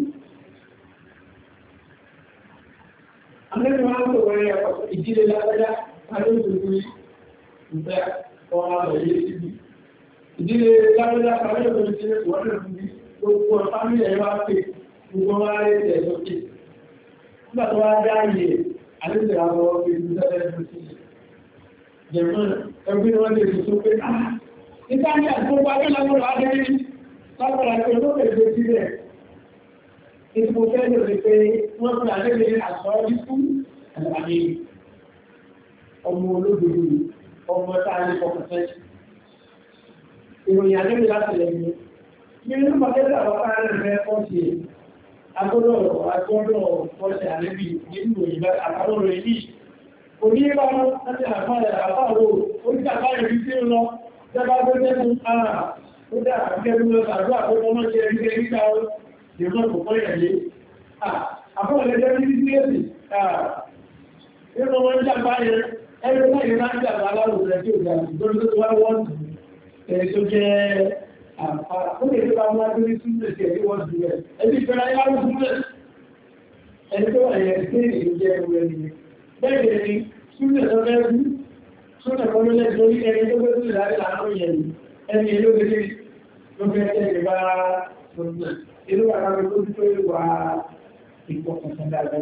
Àlẹ́bì wọn tó wọlé ìdílé lágbájá alóòtútù ìfẹ́ ọ̀rọ̀ àwẹ̀yẹ síbi. Ìdílé lábẹ́lá kàwẹ́ òtò ìṣẹ́ wọ́n lè fún bí gbogbo fámílì ẹ̀wà pé gbogbo wá rẹ̀ tẹ̀ sókè. Nígbà tó wá dá yẹ àlejò àwọn ọmọ ìlú sẹ́lẹ̀ tó sí. Jẹ̀mọ́ ẹgbẹ́ wọn lè fi tó pé ah! Nígbà ní àtúgbò wáyé láwọn adẹ́rí lápàdà pé olóògbé gbé sílẹ̀. Ìfò fẹ́ lò rí pé wọ́n fi àlejò àṣọ ikú àmì ọmọ olóògbé ọmọ táàrí fọkànṣẹ́ ìròyìn àjẹ́bì láti lẹ́yìn nínú pàtẹ́lẹ̀ àwọn káàrẹ̀ rẹ̀ fọ́sí agbọ́dọ̀ agbọ́dọ̀ fọ́sí àrẹ́bì nínú ìbá àtàwọn rẹ̀ yìí òní ìbámu láti àfáàrẹ̀ àfáàrò oríṣà káàrẹ̀ rí sí lọ jẹba tó jẹ́sùn ara ó dá àkẹ́rù lọ sàdó àkọ́kọ́ mọ́ ṣe rí rí ká ó lè mọ́ kò pọ́yẹ̀ lé àfọ́ọ̀lẹ́jẹ́ rí sí èsì nínú wọn jàmbá yẹn ẹgbẹ́ náà yẹn láti àgbà aláwòrán tí ó gbà lórí tó wá wọ́n tẹ̀ tó jẹ́ àpárá ó lè tó bá wá lórí súnmọ̀ sí ẹ̀rí wọ́n jù rẹ̀ ẹbí ìfẹ́ ayé wọ́n súnmọ̀ ẹni tó wà yẹn tí èyí jẹ́ ẹrù ẹni bẹ́ẹ̀ ni súnmọ̀ tó fẹ́ rú súnmọ̀ kan ló lẹ́sí lórí ẹni tó gbé súnmọ̀ láti láàárọ̀ yẹn ni ẹni èlò lè ló fẹ́ tẹ́ ìgbà súnmọ̀ èlò wà láti tó tó wà ìpọ̀kànṣẹ́ dáadáa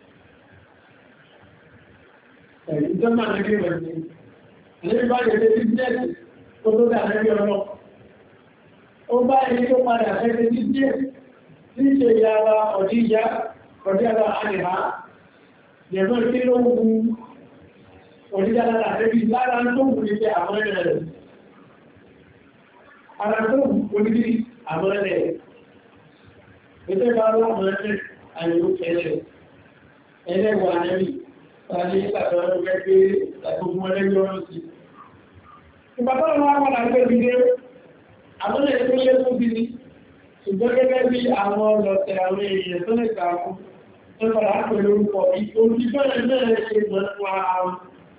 ìjọba àgbẹ̀gbẹ̀ rẹ̀ ní ẹ̀lẹ́bí bá gẹ̀ẹ́gẹ́ sí jẹ́ẹ̀sì tó tó dà lẹ́bí ọlọ́ ó bá ẹni tó padà fẹ́gẹ́ sí jẹ́ẹ̀sì tí ṣe yára ọ̀díjá ọ̀díjá àdìhá yẹ̀mọ́ kí ló wù ọ̀díjá lára lẹ́bí lára tó wù ní pé àwọn ẹ̀rẹ̀ rẹ̀ ara tó wù ní bí àwọn ẹ̀rẹ̀ rẹ̀ ẹgbẹ́ bá láwọn ẹ̀rẹ̀ àyẹ̀wò kẹlẹ̀ ẹlẹ́wà lẹ́bí Tàbí ìtàkọ̀ọ́ gẹ́gẹ́ ìtàkùnkùn ẹlẹ́gbẹ́ ọ̀rọ̀ sí. Ìgbàtọ́ wọn wọ́n láti gbé àwọn ẹ̀kọ́ lé fún bí ní ṣùgbọ́n gẹ́gẹ́ bí àwọn ọlọ́tẹ̀ àwọn èèyàn tó lè kàákún tó padà pẹ̀lú orúkọ òjìbẹ̀rẹ̀ náà ṣe gbọ́nà àwọn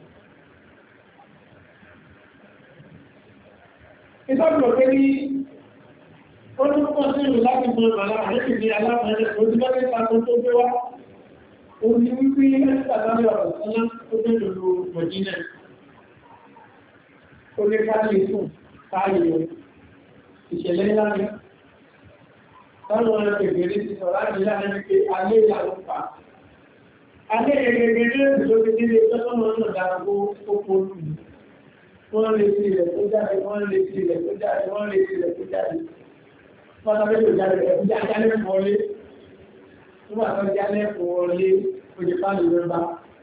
ìtọ́jú pé ní ọdún pọ̀ sí ìlú láti mọ̀ màlá àrẹ́kì ní aláàmọ́lẹ̀ òjìbẹ̀rẹ̀ tàbí tó gbé wá òní wípé ẹ̀sàtàrí ọ̀rọ̀ sọ́lá tó gbé lòlò mọ̀dínà ó lé káàlì fún káàlì ìṣẹ̀lẹ̀ ńlá ni táwọn ọ̀rọ̀ gẹ̀gẹ̀rẹ̀ ti sọ̀rọ̀ láti láàrín wípé alẹ́ ìyàwó pa alẹ́ gẹ̀gẹ̀rẹ̀ lórí nílé tọ́tọ́mọ̀ náà dáàbò ókó lù wọ́n lè sí ilẹ̀ tó jáde wọ́n lè sí ilẹ̀ tó jáde wọ́n lè sí ilẹ̀ tó jáde wọ́n tàbí tó jáde ẹ̀kú jáde wọlé wọ́n wà tó jáde wọlé ojú pàlù lọ́ba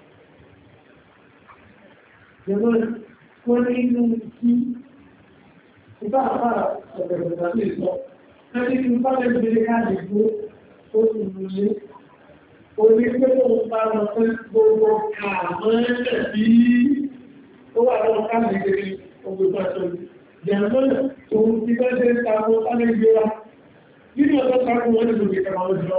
wọ́n ní inú kí ìbá àpára ọ̀pẹ̀lẹ̀ tàbí ìsọ ẹni tí bá lè gbé káàdì gbó ó sì lulé orí pé ó ń bá lọ pé gbogbo kààmọ́ ẹ̀lẹ̀ bí ó wà lọ́wọ́ káàdì gbé ogun pàtó jẹ̀mọ́ tó ń ti bẹ́ ṣe tako sáré gbé wa nínú ọjọ́ tako wọ́n ní gbogbo ìkàmọ́ ọjọ́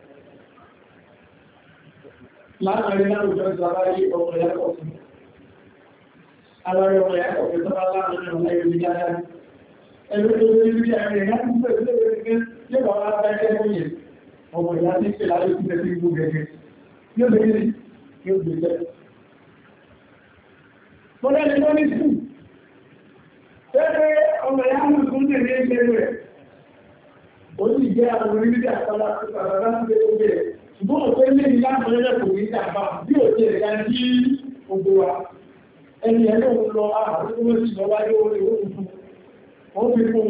láàárín láwùjọ ìsàlàyé ọmọ ìyàkọ̀ fún aláwọ̀ ọmọ ìyàkọ̀ fún tọ́lá láàárín ọmọ ìyàkọ̀ ẹ̀rọ tó lórí bí ẹ̀rẹ̀ ìyá tí ó lè rẹ̀ yóò bá wá bá ẹgbẹ́ fún yẹn ọmọ ìyá tí ṣe láyé tí tẹ́sí gbogbo gẹ̀gẹ̀ yóò lè rí yóò gbé jẹ́ mọ́lẹ́ ni wọ́n ní sùn tẹ́lẹ̀ ọmọ ìyá mú sún lè ní ẹgbẹ́ rẹ̀ ó sì jẹ́ àwọn orílẹ̀-èdè àtàlà àtàlà láti lè gbé rẹ̀ ṣùgbọ́n òfin lè ní láti rẹ̀ kò ní ìjàmbá bí ò jẹ́ ẹ̀dá sí gbogbo wa ẹni ẹ̀rọ lọ àwọn tó wọ́n sì lọ wáyé orí òkùnkùn wọ́n fi fún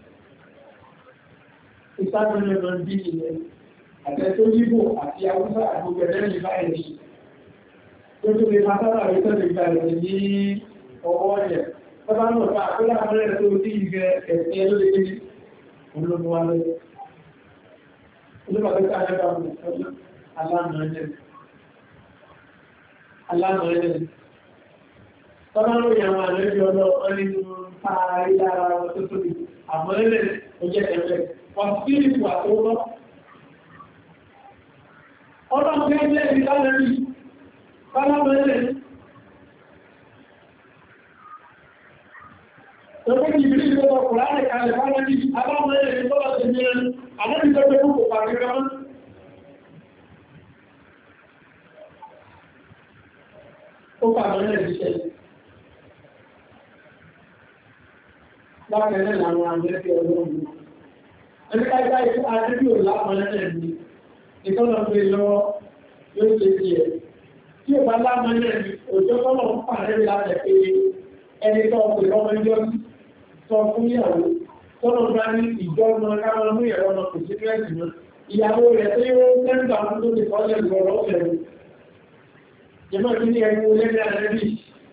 ìsáàtúnlẹ̀ lọ bí ilẹ̀ àtẹ́tó yíbò àti Haúsá àgbògbẹ̀rẹ̀ ní báyìí tó tó lè máa sára rẹ̀ tẹ́lẹ̀ ìgbàlẹ̀ ní ọwọ́ ẹ̀ tọ́bá náà bá àkọ́lá àmọ́rẹ̀ tó tí ìgẹ̀ ẹ̀sẹ̀ ẹlọ́lẹ́gbẹ̀ olóòwò alẹ́ olóòwò alẹ́ tọ́lá ló yẹ àwọn àlẹ́bí ọlọ́pọ̀ nínú para ìdára wọn tó tóbi àmọ́lẹ́lẹ̀ ojẹ́ ẹ̀fẹ́ wọ́n sí ìpò àtọwọ́ ọlọ́pọ̀ ẹgbẹ́ ìdálẹ́bí pálámọ́lẹ̀ tọ́pẹ́ ìbílí ìgbọ́gbọ́ kùránì kalẹ̀ pálámọ́lẹ̀ alámọ́lẹ̀ ìgbọ́gbọ́ tẹ̀lẹ̀ àlẹ́bí tó gbé púpọ̀ pàríkà ó pàmọ́lẹ̀ ìṣẹ́lẹ̀ lápẹẹrẹ àwọn àgbẹ̀fẹ́ ọlọ́run. Ẹni kájá ikú àdébí ò lápẹẹrẹ ní ìtọ́nà pé lọ yóò ṣe sí ẹ̀. Tí ò bá lápẹẹrẹ ní òjò tọ́lọ̀ ń pàdé láti pé ẹni tó pè lọ́mọ ẹjọ́ sọ fún ìyàwó tọ́lọ̀ bá ní ìjọ ọmọ káwọn mú ìyàwó ọmọ kò sí kẹ́ẹ̀sì náà. Ìyàwó rẹ̀ tó yóò tẹ́ǹgbà fún tó ti kọ́lẹ̀ lọ́rọ̀ ọ̀fẹ́ Jẹ́mọ́ kí ní ẹni olẹ́ni àrẹ́bí.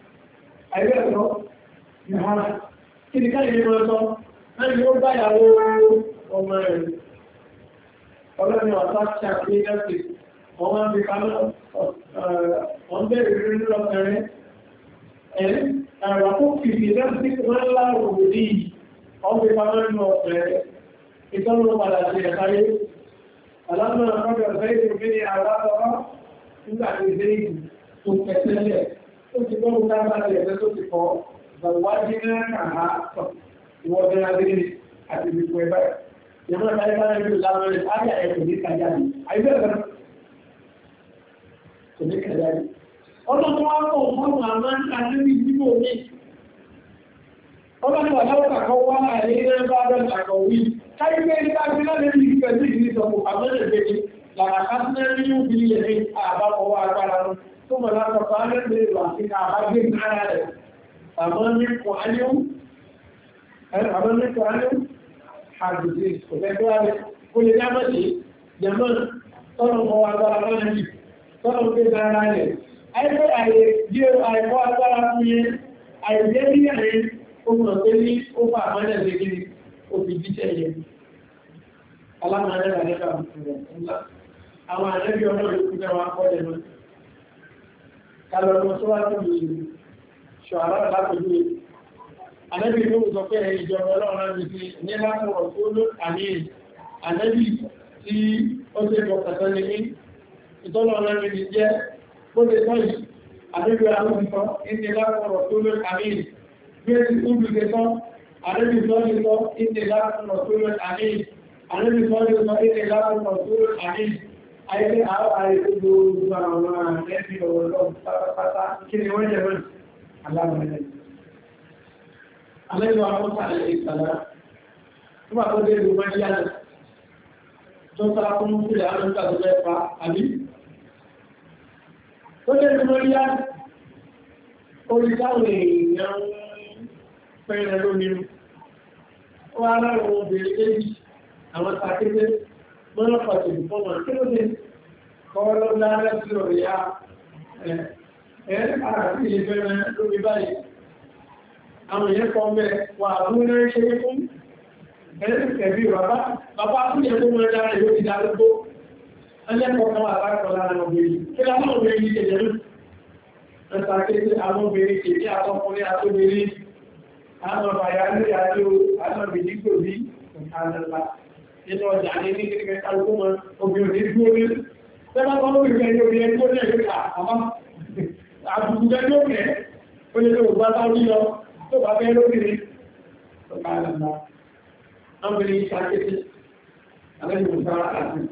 Àìbẹ̀ẹ̀kọ́ kí ni káyẹ̀ ní wọ́n sọ láti ó báyàwó ọmọ rẹ̀ ọlọ́ni ọ̀tá ṣàpé ẹ́sì wọ́n máa ń fi kánú wọ́n bẹ̀rẹ̀ rí lọ́pẹ̀rẹ́ ẹ̀ ẹ̀rọ tó fìfì lẹ́sí wọ́n láàrùn òdí wọ́n fi kánú nínú ọ̀pẹ̀rẹ̀ ìtọ́nù padà sí ẹ̀káyé alámọ̀ ọ̀pẹ̀ ọ̀fẹ́ ìrùbí ni àwárọ̀ nígbà tí ìdé ìlú tó kẹsẹ́lẹ̀ ó ti gbọ́ Bàwájí náà kàá sọ ìwọ̀n bẹ̀rẹ̀ abẹ́rẹ́ àti ìbìkú ẹ̀bá ẹ̀. Ìyàmọ́ ìtàrí bá rẹ̀ láwọn rẹ̀ áyà ẹ̀kùn ní kàjáde. Àìbẹ̀rẹ̀ kò ní kàjáde. Ọlọ́run wá kọ̀ fún àmá ń tàbí ìdíbò ní. Ọlọ́run wà láwọ́ kàkọ́ wá àìrí rẹ̀ bá rẹ̀ àkọ̀ wí. Káyíké ní káàkiri láti rí ìpẹ̀lú ìdíṣọ́pọ̀ àmọ́lẹ̀ bẹ̀rẹ̀ làkàkà sí ní yóò bí ilẹ̀ ní àbápọ̀wọ́ agbára tó mọ̀ látọ̀kọ̀ alẹ́ àmọ́nìkọ̀ ayún àmọ́nìkọ̀ ayún àgbègbè òfẹ́gbẹ́ rẹ̀ kó lè dámọ́sí jẹmọ́ tọ́lọ̀mọ́ agbára lọ́nà tọ́lọ̀ pé dára rẹ̀ àìfẹ́ àyè bí àìkọ́ agbára fún yẹn àìjẹ́ bí àyè ohun ọ̀pẹ́ ní ó bá àmọ́nà lẹ́gbẹ̀ẹ́ òfin jíṣẹ́ yẹn alámọ̀lẹ́ àdẹ́gbà àwọn àdẹ́bí ọmọ ìpínlẹ̀ wa kọ́ lẹ́nu kálọ̀lọ́ tó wá tó lè ṣọ̀rọ̀ látòjú Ànábì ló sọ pé ìjọba ọlọ́run ní ti ní lápọ̀ tó ló àní ànábì tí ó ṣe bọ̀kàtọ́ ní ní ìtọ́lọ́run ní jẹ́ bó ṣe tọ́ yìí ànábì àwọn ìtọ́ ní lápọ̀ tó ló àní bí ó ti tún bí ṣe tọ́ ànábì tó ní tọ́ ní lápọ̀ tó ló àní ànábì tó ní tọ́ ní lápọ̀ tó ló àní ayé àwọn àìsí gbogbo àwọn àrẹ́bí ọlọ́run pátápátá kí ni wọ́n jẹ́ mọ́ aláàmọ́lẹ́ Àlẹ́lú àwọn sàárẹ̀ ìsàlá, tó bá tó dé ìlú Mẹ́ríànà, tó sára fún ìpìlẹ̀ àwọn ìsàlẹ̀ ẹ̀fà, àbí? Tó dé ìlú Mẹ́ríànà, oríṣàwọ̀ èèyàn fẹ́rẹ̀ lónìí. Ó wá láwọn obìnrin léjì, àwọn sàkété, mọ́nà pàtàkì fọ́nà, kí ló dé? Kọ́ lọ́lá rẹ̀ sí ọ̀rẹ́ àwọn èèyàn kan bẹ́ wà àbúrú náà ṣe fún ẹ̀ẹ́sẹ̀bí bàbá bàbá fún ẹ̀kọ́ mọ́ ẹ̀dá rẹ̀ yóò ti dá lógbó ẹlẹ́kọ̀ọ́ kan wà láàkọ̀ lára obìnrin kí láwọn obìnrin yìí tẹ̀lẹ̀ lú ẹ̀sà kéèké àwọn obìnrin kèké àtọkùnrin àtóbìnrin àwọn bàyá ní àjò àwọn obìnrin kò bí àdàlà nínú ọjà ní ní kékeré kálukú mọ́ obìnrin dúró ní tẹ́lá kan lórí ìfẹ́ ní obìnrin tó ní ẹ̀yọ́ àmọ́ àbùkù jẹ́ lókè ó lè tó gbá sáwọ́ lọ tó bá fẹ́ lóbìnrin tó bá lọ́nà ọmọbìnrin ìṣàkété alẹ́gbẹ̀mọ̀sá àti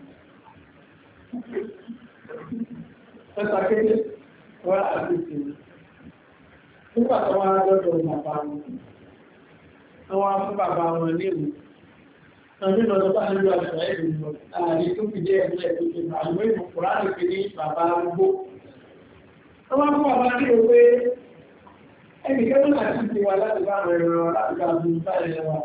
ìṣàkété wọ́n àti ìṣẹ́ nígbà tó wá lọ́dọ̀ bàbá wọn àwọn fún bàbá wọn ní ìlú ọdún lọ́dọ̀ bá nílò àṣà ẹ̀dùn lọ ààrí tó fi jẹ́ ẹ̀mọ́ ẹ̀dùn tó bá àwọn ìmọ̀ kùránì fi ní bàbá gbó wọ́n fún bàbá ní òwe ẹni kẹ́lú àti ti wà láti bá àwọn ẹ̀rọ láti bá àwọn ìfà ẹ̀rọ wa.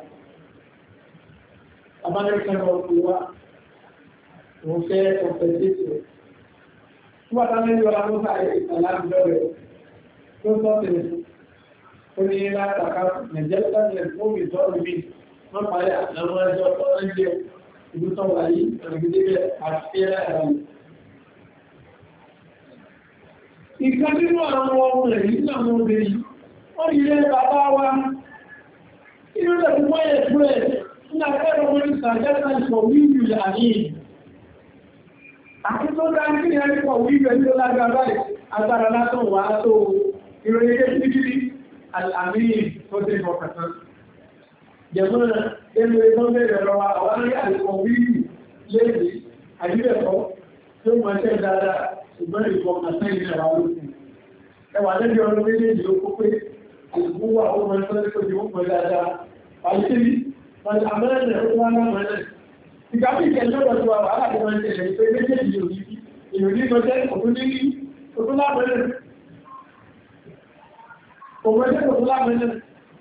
Àbájẹ́kẹ́ ọkùn wa, wọ́n fẹ́ ọ̀fẹ́ tẹ́sì rẹ̀. Túbọ̀ tá lẹ́yìn ọlá tó sáré ìtàlájọ́ rẹ̀ tó sọ́tẹ̀ ó ní látàkà Nàìjíríà tẹ́lẹ̀ fún ìtọ́rù bí wọ́n parí àwọn ẹjọ́ tó ń jẹ́ ìlú tó wà yìí ẹ̀rọ̀gídébẹ̀ àti ẹ̀rọ. Ìkan nínú àwọn ọmọ rẹ̀ yìí náà mọ́ obìnrin ó ilé bàbá wa inú rẹ̀ fún wáyé fún ẹ̀ ní akẹ́rọ wọn ní sàjẹ́sà ìpọ̀ wíwù àní àti tó dá ní ẹni pọ̀ wíwù ẹni tó lágbàbá agbára látọ̀ wà tó ìròyìn gẹ́ sí bíbí àmì tó tẹ́ ọkàtán jẹ̀mọ́nà ẹnu ẹgbọ́n bẹ̀rẹ̀ lọ́wọ́ àwọn ní àìpọ̀ wíwù léèdè àyíbẹ̀kọ́ tó mọ̀ ṣẹ́ dáadáa ṣùgbọ́n ìfọkàtán ilẹ̀ wà lókùn ẹwà lẹ́bí ọdún méjèèjì ó kó pé àìgbówà ọmọ ẹ̀sọ́lẹ́ tó di ó pọ̀ dáadáa àìsírí àmẹ́rẹ̀ ó wá lámẹ́rẹ̀ ìgbàmí ìkẹlẹ́rọ̀ tó wà láti wọ́n tẹ̀lẹ̀ pé méjèèjì ìròyìn tó jẹ́ òtún ní òtún lámẹ́rẹ̀ òun ẹgbẹ́ òtún lámẹ́rẹ̀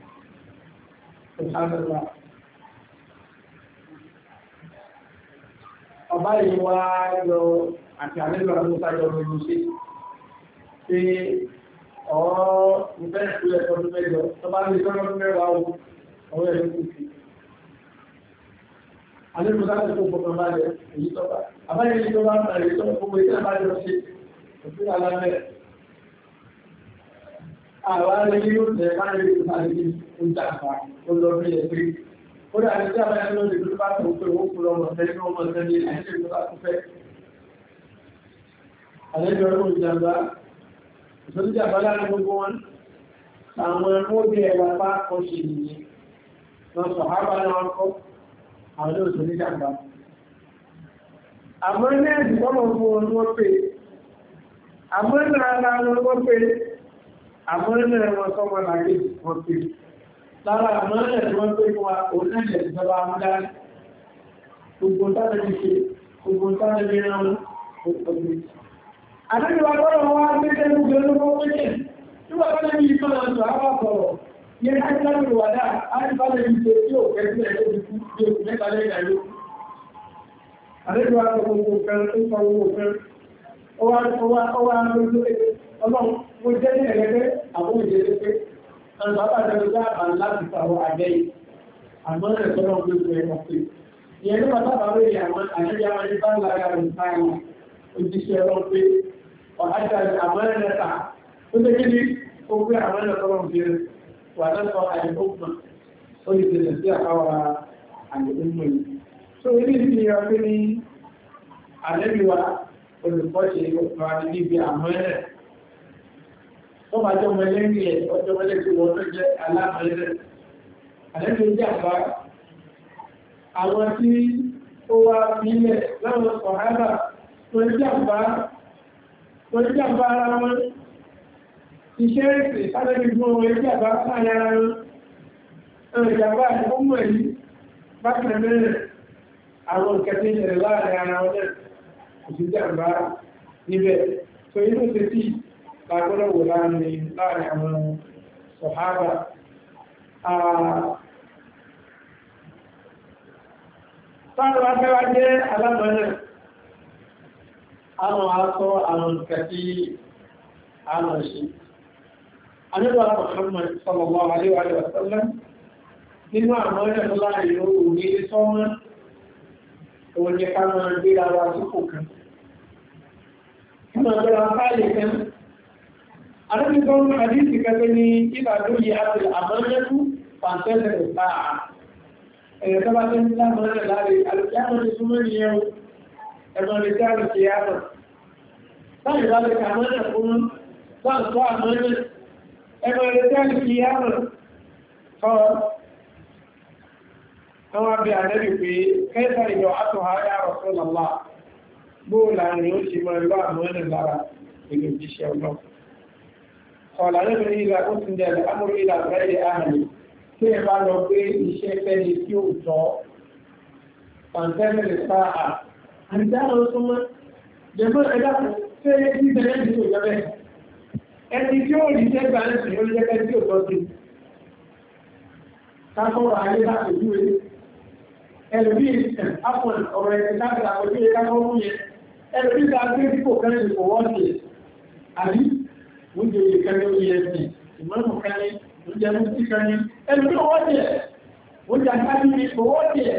ọba ìwà ẹgbẹ̀ àti àlẹ́lọ́ àmúsájọ́ lórí ṣe pé ọ̀rọ̀ ìfẹ́ ìpínlẹ̀ ọdún mẹ́jọ tó bá ní ìtọ́jọ́ ọdún mẹ́wàá ọwọ́ ẹ̀rọ kù sí. Àlẹ́lọ́ láti tó gbogbo bá jẹ èyí tọ́ba. Àbáyé ní tó bá ń tàrí tó gbogbo ìtẹ́ bá jọ ṣe òfin alámẹ́. Àwọn arẹ́ ní yóò tẹ̀ máa rí ìpínlẹ̀ àti ìjà àpá ó lọ bí ẹ̀ pé. Ó dà ní tí àbáyé lọ́dẹ̀ tó bá tó pé ó kú lọ́mọ tẹ́lẹ̀ ní ọmọ tẹ́lẹ̀ àìsí ìjọba tó fẹ́. Àlejò ọdún ìjàmbá ìsọ́dúnjà bá láàrin gbogbo wọn àwọn ọmọdé ẹwà bá kọ́ ṣe nìyí wọ́n sọ hábà náà kọ́ àwọn olóòtú ní jàmbá àmọ́ nẹ́ẹ̀dì wọ́n fún wọn wọ́n pè àmọ́ náà lára wọ́n pè àmọ́ náà wọ́n sọ wọn láàrin wọ́n pè lára àmọ́ náà wọ́n pè fún wa òun náà lè jọba amúdárí gbogbo tánàbí ṣe gbogbo tánàbí rán wọn Àdúgbà gbọ́dọ̀ wá gbé tẹ́lú gbẹ̀rún mọ́ pẹ́kẹ̀. Nígbà bá lẹ́bí ìfẹ́ ọ̀sọ̀ àwọn ọ̀pọ̀rọ̀, yẹ káàkiri wàdá, a ti bá lẹ́bí ìfẹ́ tí ó kẹ́kẹ́ ẹ̀lẹ́ ìfú tí ó mẹ́ta lẹ́yìn àìlú. Àdúgbà gbogbo kan tó sọ owó kan, ó wá ọlọ́run mo jẹ́ ní ẹ̀lẹ́gbẹ́ àwọn ìjẹ́lẹ́gbẹ́. Àwọn bàbá jẹ́ bá àbà láti fàwọ àjẹ́ yìí. Àmọ́ ẹ̀ tọ́lọ́ gbogbo ẹ̀ ọ̀pẹ́. Ìyẹn nígbà tábà lórí àwọn àjẹ́bí àwọn ẹni bá ń lára rẹ̀ sáyẹn. Òjíṣẹ́ ọlọ́pẹ́ ọ̀hájá àmọ́lẹ́ta tó tẹ́ kí ní ó pé àmọ́lẹ́ tọ́lọ̀ bèèrè wà lọ́sọ̀ àìlúmọ̀ ó lè tẹ̀lẹ̀ sí àkáwà àìlúmọ̀ yìí. So ilé ìfìyà pé ní àlẹ́bíwá olùkọ́ṣe wà níbi àmọ́ẹ̀rẹ̀ tó bá jọ mẹ́lẹ́rin ẹ̀ ọjọ́ mẹ́lẹ́rin wọ́n tó jẹ́ alámọ́ẹ̀rẹ̀ àlẹ́bí jẹ́ àbá àwọn tí ó wá nílẹ̀ láwọn sọ̀hábà tó jẹ́ àbá tó jẹ́ àbá ara wọn iṣẹ́ ìpè sáré gbọ́n wọn jẹ́ àbá sáyà ara wọn ẹ̀rọ ìjàmbá ìfọ́mọ̀ yìí bákan mẹ́rin àwọn kẹtẹ́ ìṣẹ̀lẹ̀ láàrin ara wọn náà òṣìṣẹ́ àbá níbẹ̀ tó inú ṣe tí lágbọ́dọ̀ wò láàrin àwọn sọ̀hábà. Sáàrùn afẹ́wà jẹ́ alámọ̀nà àwọn aṣọ àwọn kẹtí àwọn ṣe. Àníbà Muhammad sallallahu alaihi wa sallam nínú àwọn ẹ̀rọ láàrin oòrùn ní sọ́mọ́ òun jẹ́ ká máa gbé ara sípò kan. Kọ́nà gbẹ́ra fáìlì kan. Àdébìkan àdíṣì kẹfẹ́ ní ìbàdóyè àti àmọ́lẹ́kú pàǹtẹ́lẹ̀ láàá. Ẹ̀yẹ̀ tó bá tẹ́ ní lámọ́lẹ̀ láàrin alùpùpù ti súnmọ́ ní ẹ̀rọ ẹ̀mọ̀ lè jẹ́ alùpùpù. Láì bá lè kàmọ́lẹ̀ fún láǹtọ́ àmọ́lẹ̀ ẹ̀mọ̀ lè jẹ́ alùpùpù. Àwọn abẹ́ àdẹ́bì pé kẹta ìjọ àtọ̀há yá Rasulullah bóòlà ni ó ti mọ́ ẹlọ́ àmọ́lẹ̀ lára ìlú jíṣẹ́ ọlọ́. Ọ̀là lẹ́bìn ilẹ̀ ó ti jẹ́ àmúrú ilẹ̀ àgbẹ̀rẹ̀ àmì tí ẹ bá lọ pé iṣẹ́ fẹ́ni tí ó tọ́ pàǹtẹ́lẹ̀ sáà. Àìdáhùn súnmọ́, jẹ́mọ́ ẹ̀dàkùn tí ẹ ti bẹ̀rẹ̀ ní òjọ́bẹ̀. Ẹni tí ó rí jẹ́ gbà ń sìn ó jẹ́ tí ó tọ́ sí. Kákọ́rọ̀ ayé láti ojú ẹ̀. Ẹlòmí ìsìn, ápùn ọ̀rọ̀ ẹ̀sìn láti àpòjú ẹ̀ kákọ́rọ̀ yẹn. Ẹlòmí ìsìn àti ìdíkò kan lè kò wọ́n ṣe. Àbí, wọ́n jẹ́ ìkẹ́lẹ́ orí ẹ̀sìn, ìmọ̀nù kẹ́lẹ́, wọ́n jẹ́ mú sí kẹ́lẹ́. Ẹlòmí wọ́n jẹ́, wọ́n jẹ́ àkájú kò wọ́n jẹ́.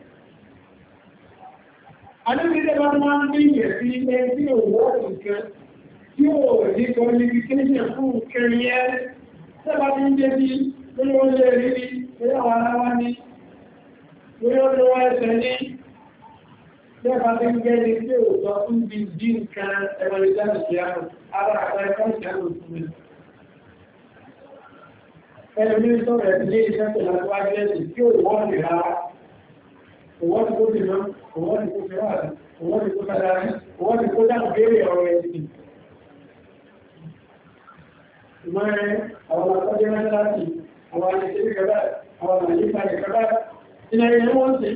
Adébídé bá máa ń ní ìyẹ̀ sí ilé tí ò wọ́n nǹkan tí ò ní qualification fún kẹrin ẹ́. Sẹ́bà ti ń jẹ́ bí lórí wọ́n lè rí ní lórí àwọn ará wá ní lórí olówó ẹsẹ̀ ní lẹ́bàá tí ń gẹ́ ní tí ó sọ fún bí jí nǹkan ẹgbẹ̀rẹ̀ ìjáàmù ara àpẹẹkọ́ ìjáàmù fún mi. Ẹlùmí sọ̀rọ̀ ilé iṣẹ́ pẹ̀lú àtúwájú ẹ̀sìn tí ó wọ́n lè rárá. Òwọ́n ti kó ti lọ, òwọ́n ti kó ti wà, òwọ́n ti kó tàdá rí, òwọ́n ti kó dáhùn béèrè ọ̀rọ̀ ẹ̀sìn. Ìmọ̀rẹ́ àwọn akọ́jẹ́ mẹ́ta láti àwọn àyẹ̀kẹ́ kẹta, àwọn àyíká kẹta, ilẹ̀ ilẹ̀ wọ́n sí.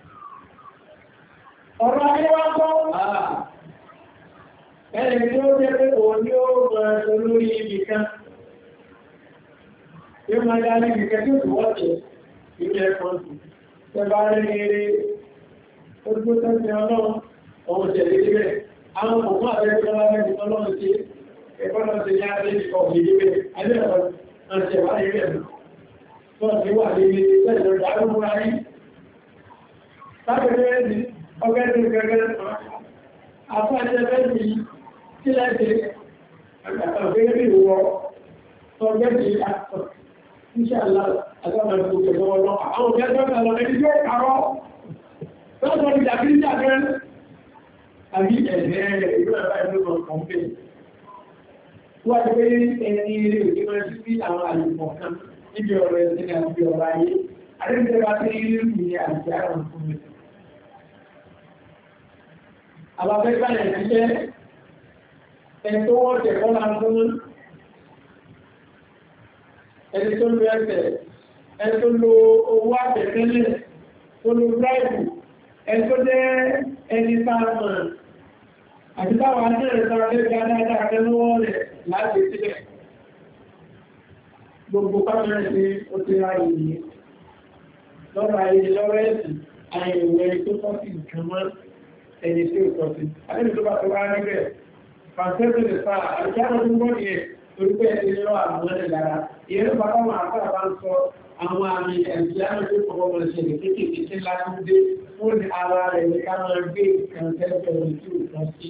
Ọ̀rọ̀ ayé wá kọ́ àà ẹni tí ó jẹ́ pé òun ni ó gbọ́nà lórí ibi kan. Yóò máa dá ní ìkẹ́ tí ó ti wọ́tẹ̀ ilé ẹ̀kọ́ sí. Tẹbá rí eré ojú tẹ́sí ọlọ́run, ọmọ tẹ̀lé ibẹ̀. Àwọn òkú àbẹ́gbẹ́ wá mẹ́rin ọlọ́run sí ẹ̀kọ́ náà ti ní àbẹ́ ìkọ̀ ìdíbẹ̀. Ẹgbẹ́ ọ̀rọ̀ àti ẹ̀wà ìrẹ̀ tọ́ọ̀tí wà lè lè tẹ́lẹ̀ ìdárúkú ayé. Lábẹ̀rẹ̀ ẹ̀dì ọgẹ́dẹ̀ gẹ́gẹ́ àfáàjẹ́ bẹ́ẹ̀dì tí lẹ́dẹ̀ ọgẹ́gẹ́ ìwọ̀ tọ́gẹ́dẹ̀ àtọ̀ ìṣàlá àtọ́mọ̀ ìgbòkè lọ́wọ́ àwọn ọgẹ́gẹ́ lọ ẹni tí ó kàrọ́ tọ́jọ́ ìjàkiri jàgẹ́ àbí ẹ̀ẹ̀ẹ̀ ìlú ẹ̀bá ìlú ọ̀pọ̀ wọ́n ti pé ẹni ilé òjúmọ́ sí àwọn àyùmọ̀ kan níbi ọ̀rọ̀ ẹ̀sìn àti ọ̀rọ̀ ayé adébìtẹ́bá tí ilé ìrìn àti àrùn fún mi. Àwọn afẹ́gbà ẹ̀ ti jẹ́ ẹni tó wọ́n tẹ̀ kọ́ máa fún ẹni tó lo ẹsẹ̀, ẹni tó lo owó àtẹ̀tẹ́lẹ̀, tó lo bíráìbù, ẹni tó jẹ́ ẹni sáàmù àti táwọn akẹ́rẹ̀ sára lẹ́gbẹ̀ẹ́ adájá akẹ́lọ́wọ́ rẹ̀ láti sílẹ̀. Gbogbo pàtàkì sí ó ti ra ìyí lọ́rọ̀ ayé lọ́rọ̀ ẹ̀sìn àyẹ̀wẹ̀ tó tọ́ sí nǹkan mọ́ ẹni tí ó tọ́ sí. Àdébì tó bá tó wá níbẹ̀, fàǹtẹ́sì lè fa àti àwọn tó gbọ́ yẹ torí pé ẹni lọ àwọn ẹ̀rẹ̀ lára. Ìyẹn bá wọn àpá bá ń sọ àwọn àmì ẹ̀sìn àwọn tó kọ̀ ọmọ ìṣẹ̀lẹ̀ kéékèèké tí láti dé fún ní ara rẹ̀ ní ká máa gbé nǹkan tẹ́lẹ̀ ẹni tí ó tọ́ sí.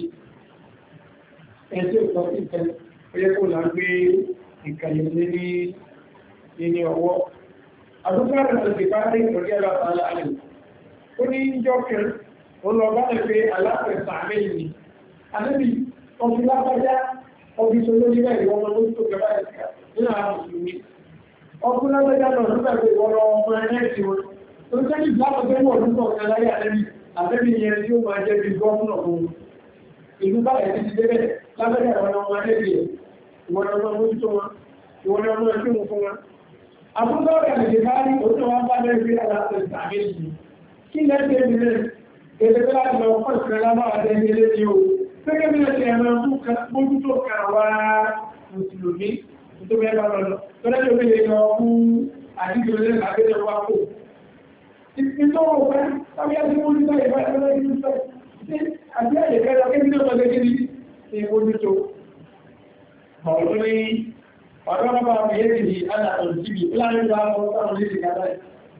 Ẹni tí ó tọ́ sí tẹ́lẹ̀ ó yẹ kó là ń gbé ìkànnì ní ìní ọwọ́. Àbúkà rẹ̀ ti bá rí ìtòrí ẹ̀rọ àtàlà rẹ̀. Ó ní jọ́kẹ̀ ó lọ bá lè pé aláfẹ̀sà mẹ́yìn. Àdébì ọdún lápájá ọdún tó lórí rẹ̀ ìwọ̀n ọmọ tó gẹ̀bá ẹ̀sìkà nínú àwọn mùsùlùmí. Ọdún lápájá lọ nígbà pé ìwọ̀n ọmọ ẹ̀rẹ́ ti wọn. Tó jẹ́ kí ìgbàlọ́ pé wọ́n ọdún kọ̀ọ̀kan láyé àdébì àdébì yẹn tí ó máa jẹ́ bí gọ́ọ̀nà fún ìlú bá ẹ̀ ti débẹ̀ lábẹ́rẹ̀ àwọn ọmọ adébì ìwọ̀n ọmọ mójútó wọn ìwọ̀n ọmọ ẹ̀kí fún wọn. Àbúkọ́ rẹ̀ lè bá rí òun náà wá bá lẹ́rẹ̀ bí aláṣẹ ìsàmẹ́jì. Kí lẹ́sẹ̀ ìrìnlẹ̀ gẹ̀gẹ̀ bí láti lọ fún ìṣẹ̀lẹ̀ lábára dẹ́gbẹ̀lẹ́ ní o. Gẹ́gẹ́ bí lẹ́sẹ̀ ẹ̀mọ́ mójútó kàwà mùsùlùmí tó bẹ́ẹ̀ bá lọ. Tọ́lẹ́jọ́ bí lè lọ fún àdíjọ́lẹ́ àgbẹ́jọ́ wá kò. Ìtọ́wọ̀ pẹ́ tàbí àti mójútó ìbá ẹgbẹ́ ìjúṣẹ́ àti àyẹ̀kẹ́ lọ kí ní ọmọ gẹ́gẹ́ ní ìmójútó. Ọ̀rọ̀ ní ọ̀rọ̀ bá fi yẹ́ ti àdà ọ̀dìbì láàrin bá ọmọ sáwọn lè ṣe kàtàí.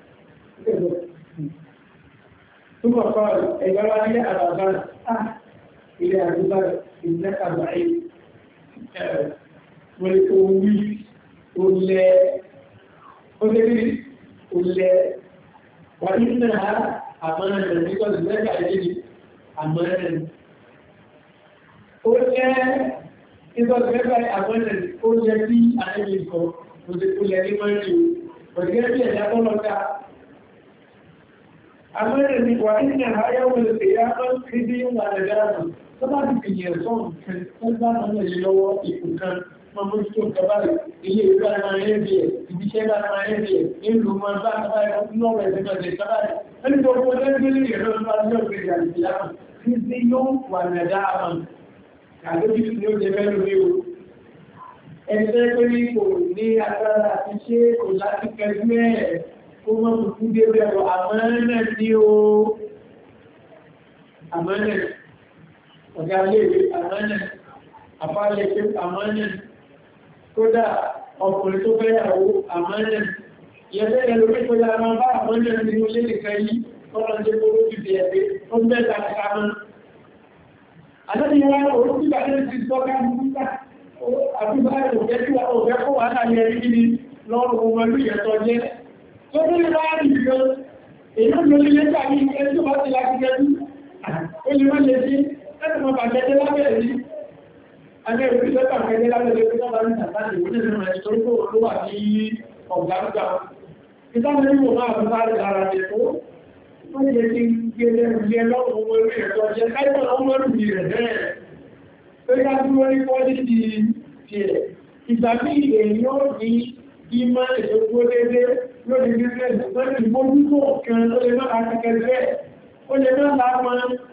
Túnbọ̀ kọ́ ẹgbẹ́ wá ní àbàbára, ah, ilẹ̀ àdúgbàrà, ìjẹ́ àbàáyé, wọ́n lè tó wí, olẹ́, olẹ́, olẹ́, wà nínú àmọ́nà nígbà lẹ́gbà ìdí àmọ́nà. Ó jẹ́ ìgbàgbẹ́gbẹ́ àmọ́nà ó jẹ́ bí àẹ́lẹ́ ìkọ̀ òṣèkúlẹ̀ ní mọ́rin òṣèkúlẹ̀ bí ẹ̀dá tọ́lọ́ta. Àmọ́nà ni wà nínú àyẹ́wò ìpèyà máa ń kí bí wà lẹ́dáàmù tó bá ti fi yẹ̀ sọ́n kẹgbà mọ́nà yìí lọ́wọ́ ìkùnkan mọ́mọ́sítò kẹbàrì ilé ìgbà máa ń rẹ̀ bí ẹ̀ ibiṣẹ́ bá máa ń rẹ̀ bí ẹ̀ nílùú máa bá kẹbàrì lọ́wọ́ ẹ̀sẹ̀ kẹbàrì ẹni tó kọ́ lẹ́gbẹ̀lẹ́ ìrọ̀ lọ́wọ́ ìgbẹ̀rẹ̀ àìsílámù tí sí yóò wà lẹ́dáàmù àdójú tí ó jẹ mẹ́rin ní o. Ẹgbẹ́ pé ní kò ní agbára àti ṣe kò láti kẹjú ẹ̀ kó mọ́ kùkú dé bẹ̀rọ àmọ́ẹ́nẹ̀ ní o. Àmọ́ẹ́nẹ̀ ọ̀gá léèrè àmọ́ẹ́nẹ̀ àfáàlẹ̀ pé àmọ́ẹ́nẹ̀ kódà ọkùnrin tó fẹ́yàwó àmọ́ẹ́nẹ̀ yẹ́fẹ́ ẹlòmí kó yára máa bá àmọ́ẹ́nẹ̀ nínú ilé nìkan yìí kọ́lọ́ jẹ́ kó ló ti bẹ̀ẹ̀ pé ó ń bẹ́ẹ̀ ta ká mọ́. Àdọ́bí wọn orúkú ìgbàlẹ̀ ti tọ́ká nígbà àbúgbà òfẹ́ tí wọ́n òfẹ́ kó wà láàrin ẹ̀rí gidi lọ́rùn ọmọ ìlú ìyẹ̀tọ́ jẹ́. Tó bí lè máa rí ìjọ, èyí ó lórí lẹ́jà ní ẹni tó bá ti láti gẹ́jú, ó lè wọ́n lè sí, ẹni mọ̀ bàjẹ́ lábẹ́ rí. Adé òfin lọ́pàá bàjẹ́ lábẹ́ rí tó bá ní àtàkì ìwé nínú ẹ̀ tó kó ló wà ní ọ̀gá gbà. Ìtàwọn ẹni wò máa bá rí ara rẹ̀ tó wọ́n lè ti gbé lẹ́rù yẹ lọ́wọ́ ọmọ orí ẹ̀tọ́ jẹ́ káìpọ̀ ọmọ orí rẹ̀ bẹ́ẹ̀ tó yá dúró ní pọ́lí ti ẹ̀. Ìgbà bí èyí ó ní ìmọ̀ ìṣòkó dédé lórí bísẹ̀sì pẹ̀lú ìmójútó kan ó lè máa ti kẹfẹ́ ó lè máa lápá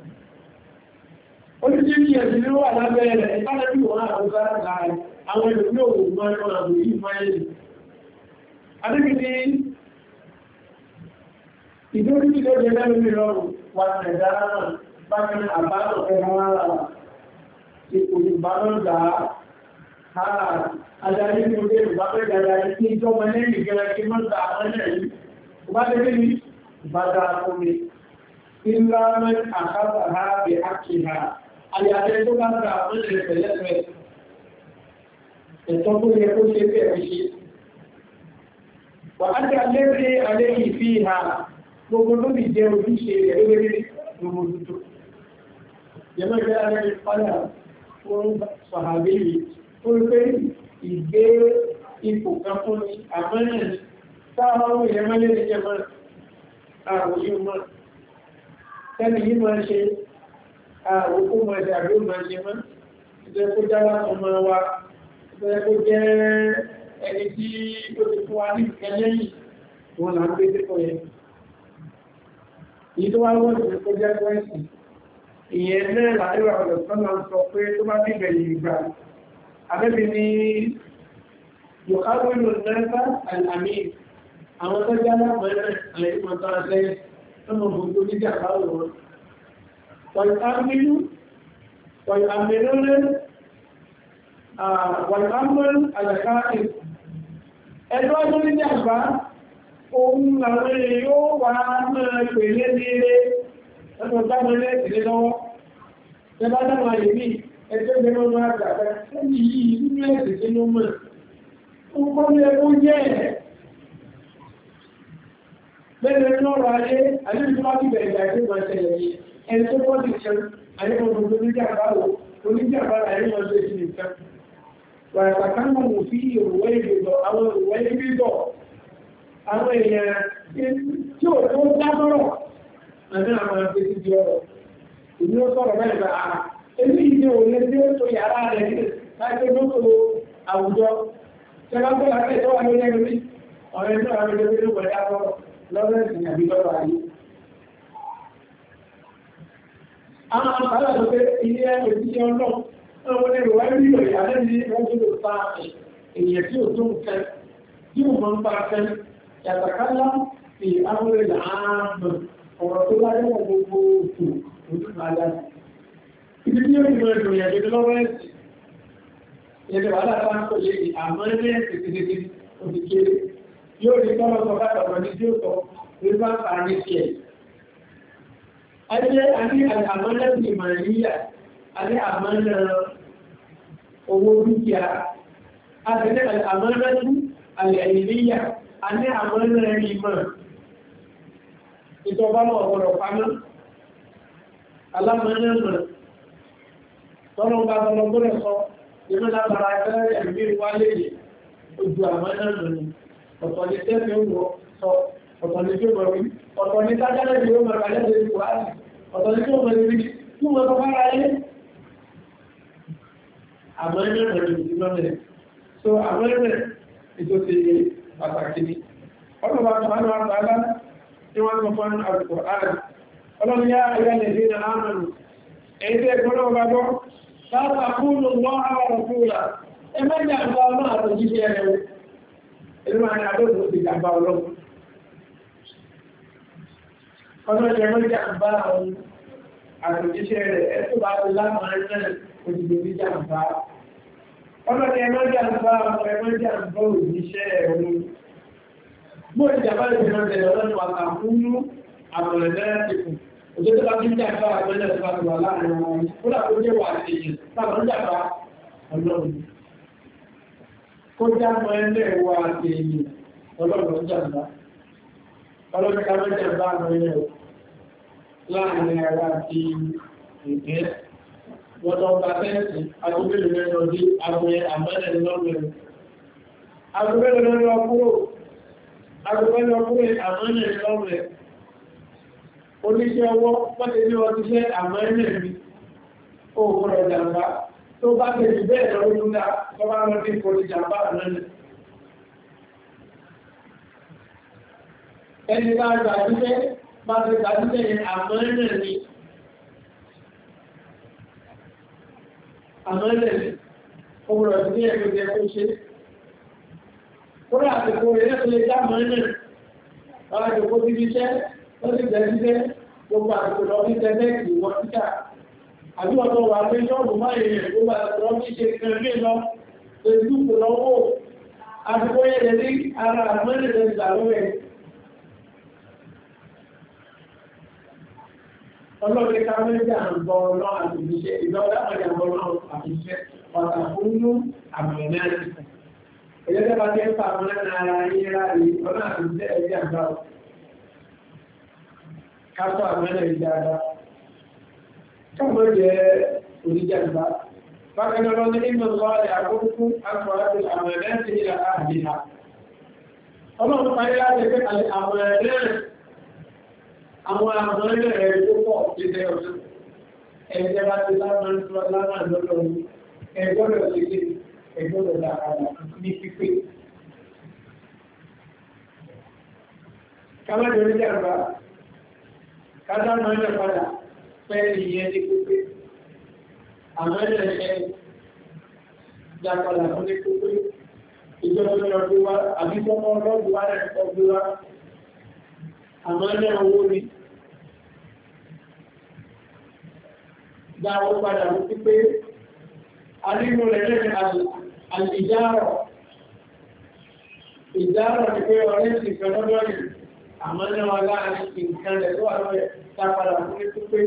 oríṣẹ́ ní ẹ̀sìn ló wà lábẹ́ rẹ̀ ìpánẹ́bí wọn àrùsá láàrín àwọn ìlú ní òun máa ń rọrùn àbòyí ìmáyé ìdórí tí ó jẹ lẹ́nu mi rọrùn wà nàìjíríà náà bákan àbáàrùn ẹ̀rọ ara ipò ìbálọ́dà àà adáyé ní orí ìbáfẹ́ dáadáa ní ìjọba lẹ́yìn gẹ́rẹ́ kí mọ́ ta àwọn ẹ̀rí ìbádẹ́gbẹ́ ní ìbádá fún mi ìlà mẹ́rin àkábà ha bẹ̀ ákìhà àyàfẹ́ tó bá ta àwọn ẹ̀rẹ́ pẹ̀lẹ́pẹ̀ ẹ̀tọ́ tó yẹ kó ṣe bẹ̀rẹ̀ ṣe wà á dá lẹ́rẹ́ alẹ́ ìfí ha gbogbo ló bí jẹ́ ojúṣe rẹ̀ lórí gbogbo tuntun. Yẹ́mọ́ jẹ́ ara rẹ̀ padà fún sọ̀hàbí yìí, ó rí pé ìgbé ipò kan fún ní àmọ́nà sáwọn ohun ìyẹ́mọ́ lè jẹ́ mọ́ àrùn yìí mọ́. Tẹ́lì yìí máa ṣe àrùn kó máa ṣe àbí ó máa ṣe mọ́. Ìjẹ́ kó já láti ọmọ wa, ìjẹ́ kó jẹ́ ẹni tí ó ti fún wa ní ìkẹlẹ́yìn wọn là ń gbé sípò yẹn. Ìyí tó wá wọ́n ti kó jẹ́ pẹ́ẹ̀sì. Ìyẹn náà láìwà ọ̀dọ̀ sọ́nà sọ pé tó bá bíbẹ̀ yìí gbà. Abẹ́bí ni Yòkáwé lò nẹ́fà àmì àwọn tó já lápẹẹrẹ àìsàn tó rẹ̀ lọ́nà gbogbo níjà báwọ̀ wọn. Wàlùkámínú, wàlùkámínú rẹ̀, wàlùkámínú àlàkáàkì. Ẹjọ́ tó níjà bá ohun àwọn èèyàn yóò wà máa pèlé nílé ẹ̀tọ́ dámọ́lé ìdílé lọ́wọ́. Ẹbá dámọ́ ayè ní ẹjọ́ ìgbẹ̀mọ́ máa gbàgbà ẹni yìí nínú ẹ̀sì tí ló mọ̀. Ó kọ́ ní ẹgbó jẹ́ Bẹ́ẹ̀ ni ọ̀rọ̀ ayé, àyíkú tó bá ti bẹ̀rẹ̀ ìgbà tí wọ́n ṣẹlẹ̀ yìí, ẹni tó pọ̀ sí ṣe àyíkú gbogbo oníjàmbá wo, oníjàmbá àyíkú ọjọ́ ìṣẹ́ nìkan. Wàrà kan mọ̀ mọ̀ sí ìrùwẹ́ ìgbìdọ̀, àwọn ìrùwẹ́ ìgbìdọ̀, àwọn èèyàn tí ò tó dámọ́rọ̀, àmì àwọn àgbèsí di ọ̀rọ̀. Ìní ó sọ̀rọ̀ mẹ́rin bá ara. Èmi ìdí òun lé tí ó tó yàrá rẹ̀ ní láti lóko àwùjọ. Ṣẹ́gbọ́n tó láti ẹ̀tọ́ wà lórí ẹgbẹ́ mi, ọ̀rẹ́ tó àwọn ẹgbẹ́ tó wọlé àbọ̀rọ̀ lọ́rọ̀ ìsìn àbí lọ́rọ̀ ayé. Àwọn àpàlà tó pé ilé òjíṣẹ́ ọlọ́ ọmọ ní ìwà ìlú ìyá lẹ́ni wọ́n tó lè fa èèyàn tí ò tó nǹkan tí ò mọ́ ń pa fẹ́ yàtàkálá fi áwúrẹ́ làámù ọ̀rọ̀ tó bá yẹ́wọ̀n gbogbo òtù òtù àdá. Ibi tí ó ti mọ ìròyìn àjẹ́ lọ́rọ̀ ẹ̀sìn ìyẹn wà láti wá ń pè léyìí àmọ́ ilé ẹ̀sìn ti dédé òtù kéré yóò rí tọ́lọ́ sọ bá tọ̀rọ̀ ní tí ó sọ ní bá ń pa ní tiẹ̀. Ajẹ́ àní àmọ́lẹ́sìn ìmọ̀lẹ́yà, àní àmọ́lẹ́ owó dúkìá, àti àmọ́lẹ́sìn àlẹ́yìnlẹ́yà, àní àmọ́lẹ́ ìmọ̀. Ìjọba náà ọ̀pọ̀lọ̀ pamọ́, alámọ́lẹ́ mọ̀, tọ́lọ́ bá tọ́lọ́ gbọ́dọ̀ sọ, ìmọ̀ lábára ẹgbẹ́ ẹ̀mí wálé ojú àmọ́lẹ́ mọ̀ ni, ọ̀pọ̀ ní tẹ́fẹ́ ń wọ sọ, ọ̀tọ̀ ní tí ó mọ̀ rí, ọ̀tọ̀ ní tájálẹ̀ tí ó mọ̀ kàlẹ́ lórí wáyé, ọ̀tọ̀ ní tí ó mọ̀ rí, tí wọ́n tọ́ fara ayé. Àmọ́ ẹgbẹ́ rẹ̀ lè ti lọ́nà. So àmọ́ ẹgbẹ́ ètò ti pàtàkì ni. Ọlọ́run bá tọ́ àwọn àgbàlá tí wọ́n sọ fún àrùkọ̀ ààrẹ. Ọlọ́run yá ayé lè dé na ámàlù. Èyí tẹ́ ẹ̀kọ́ náà bá gbọ́, láta kúrò lọ́ àwọn ọ̀fúnra. Ẹ mẹ́jà ń bá ọlọ́run àtọ̀jíṣẹ́ rẹ̀. Èdè máa ní àdókò ti jàmbá ọlọ́run. Ọlọ́run jẹ́ mẹ́jà ń bá àwọn àtọ̀jíṣẹ́ rẹ̀ ẹ́ tó bá ti lámàá náà òjìdè ní jàmbá. Ọlọ́run jẹ́ mẹ́jà ń bá àwọn ẹmẹ́jà ń bá òjíṣẹ́ ẹ̀rù. Mú ìjàmbá lè fi máa tẹ̀lé ọlọ́run àtàkùnú àmọ̀rẹ̀ náà ti kù. Òjò tó bá ti ń jàmbá àgbẹ̀lẹ̀ tó bá ti wà láàrin wọn. Ó dà kó jẹ́ wà sí ìyẹn. Táwọn ń jàmbá ọlọ́run. Kó jámọ́ ẹlẹ́ wà sí ìyẹn. Ọlọ́run jàmbá. Ọlọ́run ká mọ́ jàmbá àwọn ẹlẹ́ láàrin ara àti ìgbẹ́. Wọ́n lọ bá tẹ́ẹ̀sì, agbóbẹ̀lẹ̀ lẹ́nu ọdí, agbóyẹ àmọ́lẹ̀ lọ́rùn. Agbóbẹ̀lẹ̀ lọ́rùn ọkúrò, agbóbẹ̀lẹ̀ ọkúrò àmọ́lẹ̀ lọ́rùn. Oníṣẹ́ ọwọ́ pọ́tẹ̀ ní ọdún iṣẹ́ àmọ́lẹ̀ rí, ó kọ́rọ̀ jàmbá. Tó bá tẹ̀lé bẹ́ẹ̀ lọ́rùn dá, tó bá lọ sí ìkọ̀lì jàmbá àmọ́lẹ̀. Ẹni bá gbà jíṣẹ́, bá ti gbà jíṣẹ́ yẹn àmọ́lẹ̀ rí. Àmọ́lẹ̀ ọmọrọ̀ sí ẹgbẹ̀ jẹ́ kó ṣe. Kúrò àtìkò rẹ̀ tó lè já mọ́lẹ̀ ọ̀rọ̀ àtìkò tí iṣẹ́ tó sì jẹ́ jíjẹ́ gbogbo àtìkò lọ ní tẹ́lẹ̀kì wọ́n títà. Àbí ọ̀tọ̀ wà pé ṣọ́ọ̀bù máa yẹ̀rẹ̀ gbogbo àtìkò lọ ní ṣe kan rí lọ lójú kò lọ́wọ́. Àtìkò yẹ̀rẹ̀ ní ara àmọ́lẹ̀ lè gbà lọ́wẹ́. Ọlọ́run ká mẹ́jà ń bọ́ ọlọ́run àti ìṣẹ́ ìlọ́dá ọjà ń bọ́ ọlọ́run àti ìṣẹ́ ọ̀tà fúnnú àmì náà ti kù. Ẹjẹ́ bá tẹ́ fà mọ́ lẹ́nà ara yìí rárí ọlọ́run àti ìṣẹ́ ẹjẹ́ àgbà ọ̀. Káàtọ̀ àmẹ́lẹ̀ ìjáda. Káàmọ́ jẹ́ oníjàmbá. Bákan náà ní ìmọ̀ lọ́rẹ̀ àkókò àkọ́rẹ́ àmẹ́lẹ́ ti ìlà àdìhà. Ọlọ́run parí láti pé àmẹ́lẹ́ àwọn àwọn ilẹ̀ ẹ̀rẹ́ tó pọ̀ títẹ́ ọdún ẹgbẹ́ bá ti láwọn láwọn lọ́lọ́ ẹgbọ́dọ̀ sí kí ẹgbọ́dọ̀ dáadáa ní pípé. Kámẹ́jọ ní jàmbá kádámọ́ ilẹ̀ padà pẹ́ ìyẹn ní pípé. Àwọn ilẹ̀ ẹ̀ jápadà fún ní pípé. Ìjọba ọdún wa àbí tọ́mọ ọlọ́dún wa rẹ̀ ọdún wa. Àwọn ilẹ̀ owó ni. Dáwọ́ padà mú pípé alínú rẹ̀ lẹ́rin àìjárọ̀. Ìjárọ̀ ni pé ọ̀rẹ́ sì fẹ́ lọ́dọ́ rẹ̀, àmọ́ ní wọn láàrin nǹkan rẹ̀ tó wà lọ́rẹ̀ tápadà mú ní pípé.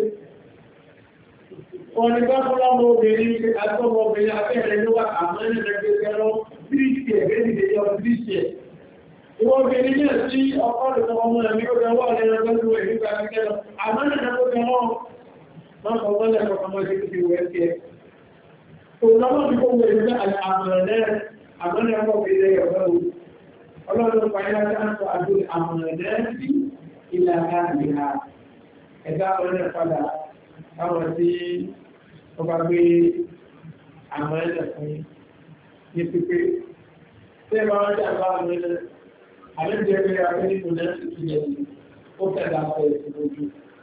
Wọ́n ni bá fọ́lọ́mọ obìnrin àtọ́mọ obìnrin abẹ́rẹ̀ ló wà àmọ́ ní ẹgbẹ́ lọ bíríṣì ẹ̀ bẹ́ẹ̀ nìdè yọ bíríṣì ẹ̀. Ìwọ́n obìnrin ní ẹ̀sí ọkọ̀ ìtọ́ ọmọ ẹ̀mí ó jẹ́ wọ́n lẹ́yìn ọjọ́ ìwé nígbà kíkẹ́ lọ. Àmọ́ nìkan tó jẹ wọ́n máa kọ̀ wọ́n lẹ́kọ̀ọ́ ọmọ ìdí ti wẹ́ sí ẹ. Kò lọ́wọ́ bí kó wẹ̀ ní àmọ̀rẹ̀ àmọ́rẹ̀ ọkọ̀ ìdẹ́ ọ̀gá òun. Ọlọ́run pàyẹ́ láti àjò àmọ̀rẹ̀ sí ìlànà ìhà ẹ̀dá ọ̀rẹ́ padà táwọn tí ó bá gbé àmọ̀rẹ̀ fún ní pípé. Tí ẹ bá wọ́n jà bá àmọ̀rẹ̀ àlẹ́jẹ̀ẹ́rẹ́ akẹ́lẹ́kùn lẹ́sìkì ẹ̀sìn ó fẹ́dà fẹ́ ẹ̀sìn lójú.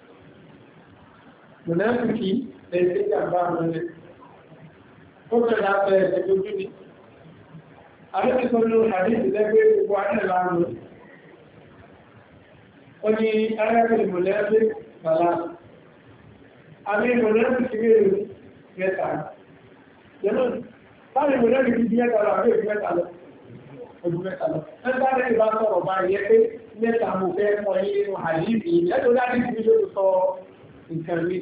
Mùnáfíkì lẹ́sìn jàmbá mẹ́lẹ̀ ó fẹ́dà fẹ́ ẹ̀sìn lójú ni. Àlẹ́jẹ̀ẹ́sọ́ ló àdíjì lẹ́gbẹ́ gbogbo àtẹ́lárùn. Ó ní arákùnrin mùnáfíkì bàlá. Àmì mùnáfíkì mẹ́ta. Jẹ́mọ́, báyìí mùnáfíkì bí mẹ́ta lọ àbí èdè mẹ́ta lọ. Ojú mẹ́ta lọ. Ẹgbẹ́ rẹ̀ bá sọ̀rọ̀ bá yẹ pé mẹ́ta mo fẹ́ mọ ilé inú àyíkì ẹjọ́ láti fi ló sọ nǹkan rí.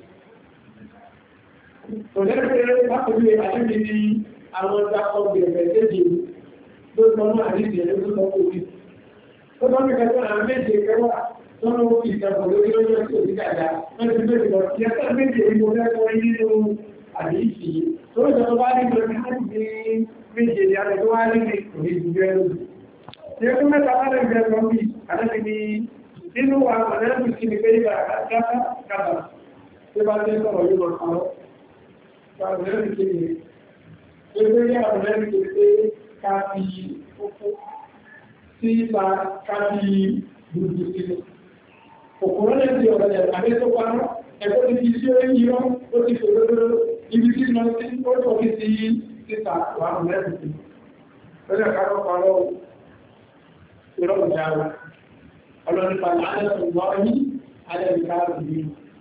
Òjẹ́rẹ́ bá kojú àyíkì ní àwọn ọjà ọgbẹ̀ ẹ̀mẹ̀lẹ́dẹ̀ ló sọ mọ́ àyíkì ẹ̀rẹ́ tó sọ kòrí. Ó tọ́ ní kẹta àwọn méje kẹwàá tó ń fi ìtẹ̀kọ̀ lórí lọ́jọ́ sí òbí dàda. Wọ́n ti bẹ̀rẹ̀ lọ sí ẹ̀ka méje mo fẹ́ mọ ilé inú àyíkì. Tó ń sọ bá ní méje ni a lè tó wá ní òní ìgbẹ́ lórí. Ṣé kú mẹ́ta bá lè gbẹ́ lọ bí àdáni ni nínú wa mọ̀lẹ́bù sí ni pé ìgbà àkáta kàbà tí bá tẹ́ sọ̀rọ̀ yóò lọ àwọn. Ṣé mọ̀lẹ́bù sí ni ṣé pé ní àwọn mọ̀lẹ́bù sí pé ká fi kókó sí ipa ká fi gbùgbù sílẹ̀. Òkúrọ́ lè di ọ̀rẹ́ àbí tó parọ́ ẹ̀kọ́ ti fi sí orí yíyọ́ ó ti fòdòdó ibi tí lọ sí ó tọ́ fi sí títà wà mẹ́rin lọ́jọ́ káàkọ́ parọ́ ìrọ̀lù jáwà ọlọ́nípa láàrín lọ́rí alẹ́bìkáàrù ní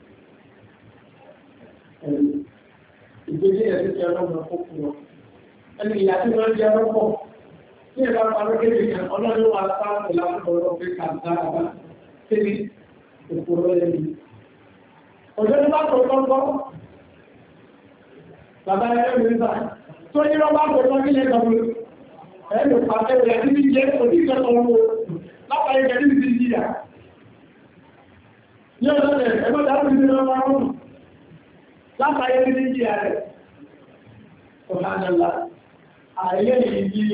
ìgbésí ẹ̀sí tí ọlọ́run ọkùnkùn lọ ẹni ìyà tí wọ́n jẹ́ ọlọ́pọ̀ tí ẹ̀bá parọ́ kéde kan ọlọ́run wà sáàpù lápọ̀lọ́ pé kàtàrà tẹ́lẹ̀ òkúrọ́ lẹ́nu ọjọ́ ní bá tọ̀tọ̀ bàbá ẹgbẹ́ tó ní lọ́wọ́ àpòtọ́ nílẹ̀ lọ́wọ́ ẹ̀lù pàtẹ́ rẹ̀ ní jẹ́ òdíjẹ́ ọmọ lápàá ẹgbẹ̀ ní ti jíyà ní ọjọ́ rẹ̀ ẹgbẹ́ dáwọn ìdílé lọ́wọ́ ọmọ lápàá ẹgbẹ̀ ní jíyà rẹ̀ ọ̀hánàlá àìlẹ́ ìdí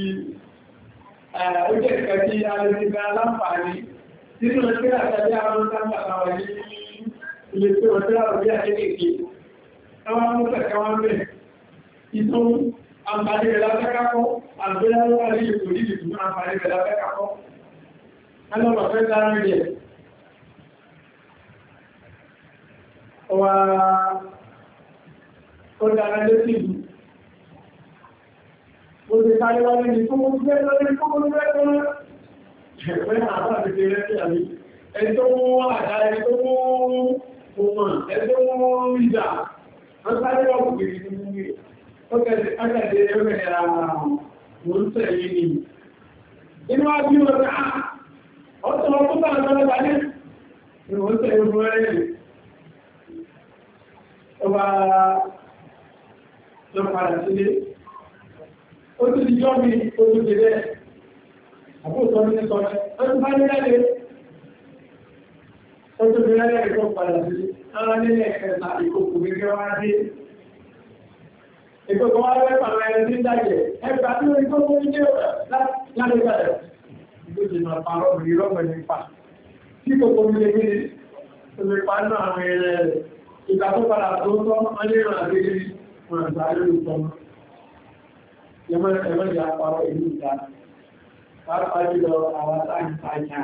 ọjọ́ ìkẹ́ tí a lè ti bá láǹfààní nínú ẹgbẹ́ àtàrí àwọn tábàtàwà ní ilé tí wọ́n tẹ́lá òbí àjẹ́kẹ̀kẹ́ ẹwọ́n mú kẹ̀kẹ́ wọn bẹ̀rẹ̀ ìtún àǹfààní rẹ̀ lábẹ́kákọ́ àgbéyàwó àrí ètò ìdí ìtún àǹfààní rẹ̀ lábẹ́kákọ́ ẹlọ́pàá fẹ́ dára rẹ̀ ọwà ó dára létí ìlú ó ti sáré wáyé ní fún oúnjẹ lórí fún oúnjẹ lórí ẹgbẹ́ àbá àti rẹ̀ sí àmì ẹni tó mú àdá ẹni tó mú ọmọ ẹni tó mú ìjà wọ́n sáré wọ́n kò gẹ̀rẹ̀ ní mú ó kẹ́sì ákàdé ẹgbẹ́ ẹ̀rà mọ́ ń tẹ̀lé ní inú wá bí wọ́n ká ọ̀tọ̀ ọkùn bá lọ́wọ́ bá ní ìwọ̀n tẹ̀lé fún ẹ̀rẹ́ ọba lọ́pàá sílé ó ti di jọ́ mi ó ti di rẹ̀ àbúrò ní sọ́rọ̀ ọdún bá ní lẹ́lẹ́ ọdún bí lẹ́lẹ́ ìkọ́ padà sílé ara nílẹ̀ ẹ̀kẹta ìkòkò gẹ́gẹ́ wá dé ìkòkò wá rẹ̀ pàmà ẹni tí ń dájẹ̀ ẹgbà tí ó ìkòkò ní lálẹ́gbàrẹ̀ ìgbójì máa parọ́ ìrọ́gbẹ̀ nípa tí kòkò ní lè gbé omi pa náà àwọn ẹ̀rẹ́ rẹ̀ ìgbà tó padà tó tọ́ ọlẹ́rìn àgbégé wọn àgbà lórí tọ́mọ́ ẹmọ́ ìyá parọ́ ìlú ìdá pàápàá jùlọ àwọn táìpàájá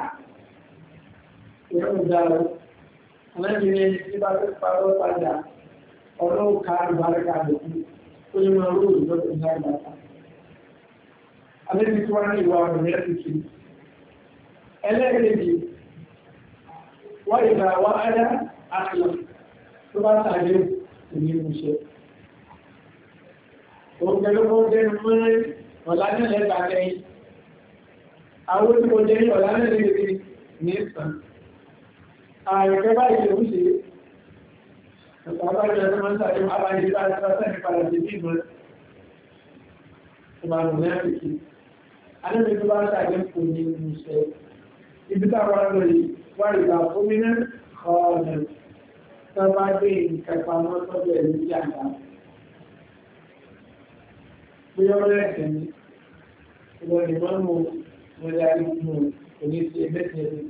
ìrọ̀ ìdára aláìní tí bá fẹ́ parọ́ pàjá ọlọ́wọ́ ká ìbárakà lòkú ó ní wọn rú ìjọ́sìn ní àgbàta alẹ́bí tí wọ́n ní ìwà ọ̀rọ̀ rẹ̀ tuntun ẹlẹ́gbẹ̀ẹ́jì wọ́n ìgbà wọ́n ádá àkìlọ̀ tó bá tàbí ìní ìmúṣẹ́ òun pẹ̀lú ọdún mẹ́rin ọ̀lánìlẹ̀ gbàgbẹ́yìn àwọn tí mo jẹ́ ní ọ̀lánìlẹ̀ ní ìsàn ààrẹ̀kẹ́ bá ìṣẹ́ òṣè ọ̀pàá ìjọ máa ń sàájú àbáyé bá ìsọ́sẹ́ ní padà sí bí ìmọ̀ ìmọ̀ràn mẹ́rìnkì alẹ́bí tó bá ń ṣàgbé kò ní ìṣẹ́ ibi táwọn lórí wà ìgbà gómìnà ọ̀nà tó bá gbé ìkẹpamọ́ tọ́jú ẹ̀lú jàǹdà bí ó rẹ̀ ẹ̀sẹ̀ ní ìwọ̀n ìmọ̀mù wọlé àríkùnmù kò ní ṣe mẹ́sẹ̀ rẹ̀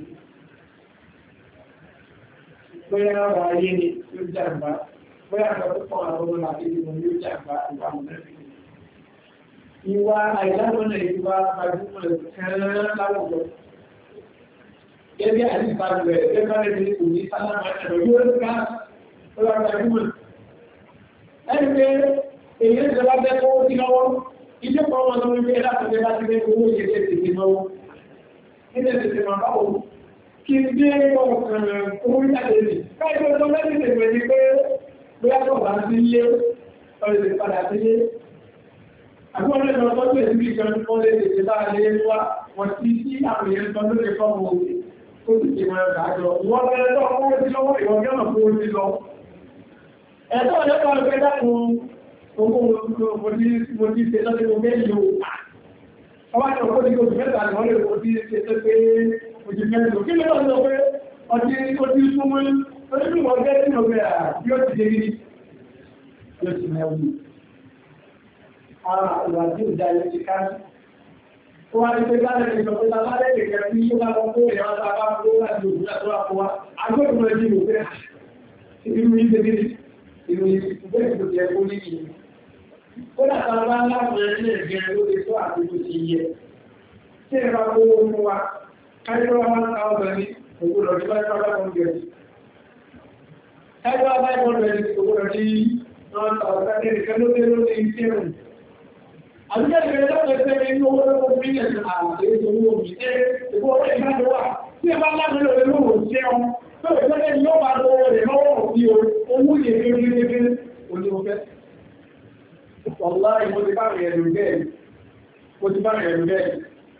bóyá wà ayé ni yóò jàǹbá bóyá àkọ́kọ́ àwọn ọmọ àti ìgbìmọ̀ yóò jàǹbá ìwà mẹ́rin ìwà àìdámọ́nà ìwà gbajúmọ̀ kẹrẹ́rẹ́ láwùjọ. Gẹ́gẹ́ àdìbàbẹ̀ ẹgbẹ́rẹ́ ní kò ní sálámà ẹ̀rọ yóò ká ọlọ́ gbajúmọ̀. Ẹni pé èyí ń jọba bẹ́ kó sí lọ́wọ́, ìjọ kan wọn lórí pé látọ̀jẹ́ láti gbé owó ìṣẹ́jẹ́ tètè lọ́wọ́. Nílẹ̀ tètè máa báwo kí n gbé ọkàn owó jáde nì. Káyọ̀ tó lẹ́sìn tètè ní pé bóyá tó bá sí ilé ọ̀rẹ́ padà sí ilé. Àwọn ọ̀rẹ́ ọ̀tọ́ tó èsì ìjọba tó lè tètè bá lè wá wọ́n tí sí àwọn èèyàn tán lórí fọ́mù tó ti ṣe mọ̀ ẹ̀dájọ́. Ìwọ́n bẹ̀rẹ̀ tó ọkọ̀ sí lọ́wọ́ ìwọ̀n gẹ́nà kó sí lọ. Ẹ̀tọ́ ọ̀lẹ́kọ̀ ọ̀gbẹ́ dákun ogún mo ti ṣe lọ́dún mo mẹ́lì o. Ọwá ní ọkọ̀ ní oṣù mẹ́ta ni wọ́n lè kó ti ṣe tó pé oṣù mẹ́lì o. Kí ló lọ pé ọtí ó ti súnmọ́ lórí ìwọ̀n gẹ́ sí ọgbẹ́ bí ó ti ṣe rí yóò ti mẹ́wù. Ara ìwà tí ó dáyé ti ká sí. Ó wá ní pé láàrín ìjọba tó lálẹ́ ìrẹ̀kẹ́ tí ó bá lọ kó ìrìn àwọn àbá tó láti òkú láti wá fún wa. Agbóhùn ẹni ló fẹ́ ìlú yìí dédé ìlú yìí bẹ́ẹ̀ tó jẹ́ kó ní ìlú. Ó dàtà bá láwọn ẹni ẹ̀gẹ́ ló lè tó àti tó ti yẹ. Tí ẹ bá kó mú wa, káyọ̀ wá máa ń ta ọ̀bẹ ní ògbódò ní báyìí pàdé kan gẹ̀ẹ́. Káyọ̀ wá báyìí pọ̀lọ̀ ẹni ògbódò ní wọ́n ta ọ̀bẹ kẹ́kẹ́ ló dé lórí ìṣẹ́rùn. Àbíkẹ́ ìrẹ́ lọ́pẹ̀ẹ́ inú owó lọ́pọ̀ mílíọ̀nù àti ètò owó mi ṣe ìwọ ọ̀rẹ́ ìgbàjọ wà. Tí ẹ bá lábẹ́ lórí lóòrò jẹun, tó ìjọ́lẹ̀ yóò bá lọ́wọ́ rẹ̀ lọ́wọ́ òbí owó yẹ gẹ́gẹ́gẹ́gẹ́ olóòfẹ́. Ọ̀lá ìmọ̀ ti bá rẹ̀ ẹ̀rù bẹ́ẹ̀. Mo ti bá rẹ̀ ẹ̀rù bẹ́ẹ̀.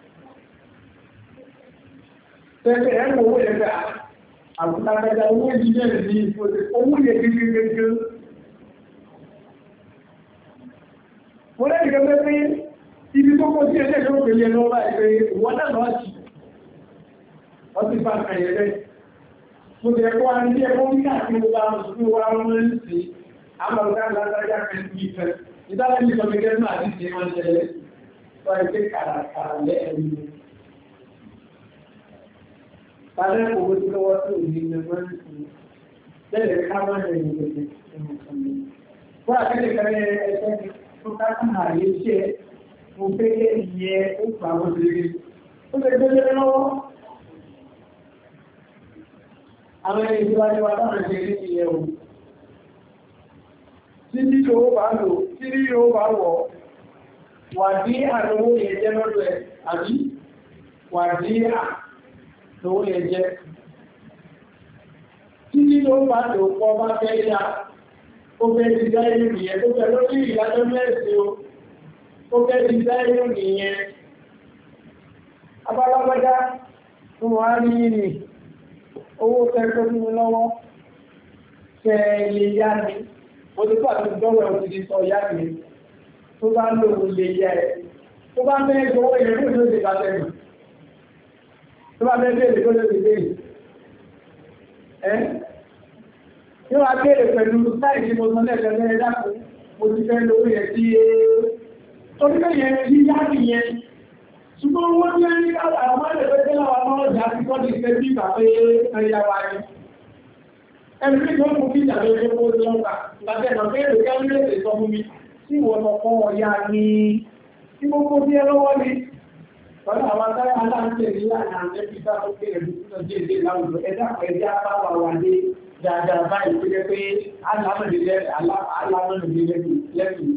Tẹ́lẹ̀ ẹ̀rù owó yẹ fẹ́ àkútàkẹ́jà owó ìjíjẹ́ ní owó yẹ gẹ́gẹ́gẹ́gẹ́. Mo lẹ́yìn gẹ́gẹ́ pé ibi tó kó sí ẹgbẹ́ ìlú òkèlè lọ́wọ́ ìpé ìwọ́n náà lọ́wọ́ sí ọdún ìfà kàyẹ̀lẹ́. Mo tẹ̀ kó wá ní ẹgbẹ́ orí àti mo bá ṣùgbọ́n wá wọ́n ń sí àmàlùkà látàrí àkẹ́kẹ́ ìfẹ́. Ìdájọ́ ní ìsọ̀gẹ́gẹ́ náà ti ṣe wọ́n jẹ́ sọ ẹgbẹ́ kàràkàrà lẹ́ẹ̀rí. Tàlẹ́ owó tí lọ́wọ́ tó ní ẹgbẹ́ ìsìn lẹ́lẹ̀ ká wọ́n lẹ́yìn ìgbẹ̀gbẹ̀ fún àkẹ́kẹ́ ẹgbẹ́ tó káàkiri àyè ṣe mo pé ìyẹ ó fà á wọ́n lè ó lè gbé lọ́wọ́. Àwọn ẹni tí wá ní wá láàrín ṣe ní ìyẹ o. Tí ní owó bá lò, tí ní owó bá wọ̀, wà dí àlówó yẹ jẹ́ lọ́dọ̀ ẹ̀, àbí wà dí àlówó yẹ jẹ́. Tí ní owó bá lò pọ̀ bá fẹ́ yá, ó fẹ́ ti dá inú nìyẹn tó fẹ́ lórí ìdájọ́ mẹ́rin o. Ó fẹ́ ti dá inú nìyẹn. Abálágbádá fún wa ní ní owó kẹ́kọ́ fún mi lọ́wọ́. Ṣẹ ilé yá mi. Mo ti pàtó dọ́wọ́ ẹ̀ ti sọ yá mi. Tó bá lò ó lè yá ẹ̀. Tó bá fẹ́ gbowó ìrìn ló lè bá tẹ̀lé. Tó bá fẹ́ bèèrè ló lè bèèrè. Ẹ́ yóò wá bèèrè pẹ̀lú sáìsì mo sọ lẹ́gbẹ̀ẹ́ dákùn mo ti fẹ́ lórí ẹ̀ sí ee orílẹ̀ yẹn yí yá nìyẹn ṣùgbọ́n wọ́n ní ẹni àwọn ọmọdé láwọn ọmọ ọjà ti kọ́ ti fẹ́ bí ìpàpẹ́ ẹ̀yà wa ni ẹni tí wọ́n mú kí ìjàdó ẹgbẹ́ kó lọ́gbà láti ẹ̀nà pé èrò kẹ́lẹ́sẹ̀ sọ fún mi tí wọ́n lọ kọ́ ọ̀yá ní tí mo kó sí ẹ lọ́wọ́ ni pẹ̀lú àwọn atáyà aláǹtẹ̀ ní láàrín àjẹ́bí bá tó kéré bí tó jẹ́ ìdè láwùjọ ẹ̀dá ẹ̀dá bá wà wà dé dáadáa báyìí tó jẹ́ pé alámọ̀lẹ́lẹ́ lẹ́yìn.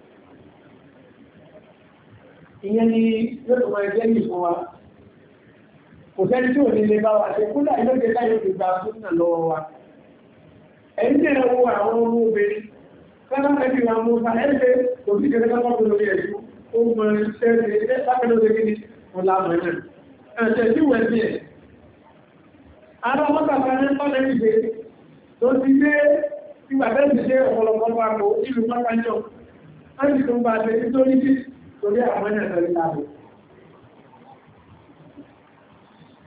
Ìyẹn ni yóò tó máa jẹ́ ní fún wa. Kò sẹ́ni tí ò ní lè bá wa ṣe kúlà ìlọ́jẹ́ láyé ti gba súnà lọ́wọ́ wa. Ẹni tí ẹ̀rọ wo àwọn ọmọ obìnrin, kọ́nà ẹbí wa mú sa ẹgbẹ́ kò sí kẹ́kẹ́ kọ́kọ́ tó lórí ẹ̀jú. Ó mọ iṣẹ́ rẹ̀ lápẹ́lẹ́ lórí kíni wọn lámọ̀ náà. Ẹ̀ṣẹ̀ tí wẹ̀ sí ẹ̀. Àwọn ọmọ bàbá ní kọ́lẹ̀ ìgbé tó ti gbé ìgbàbẹ́ ìṣẹ́ ọ̀pọ̀lọpọ̀ pàpọ̀ ìlú pápájọ́. Wọ́n ti tó ń bá ṣe nítorí tí torí àwọn ẹ̀sẹ̀ ìlàbò.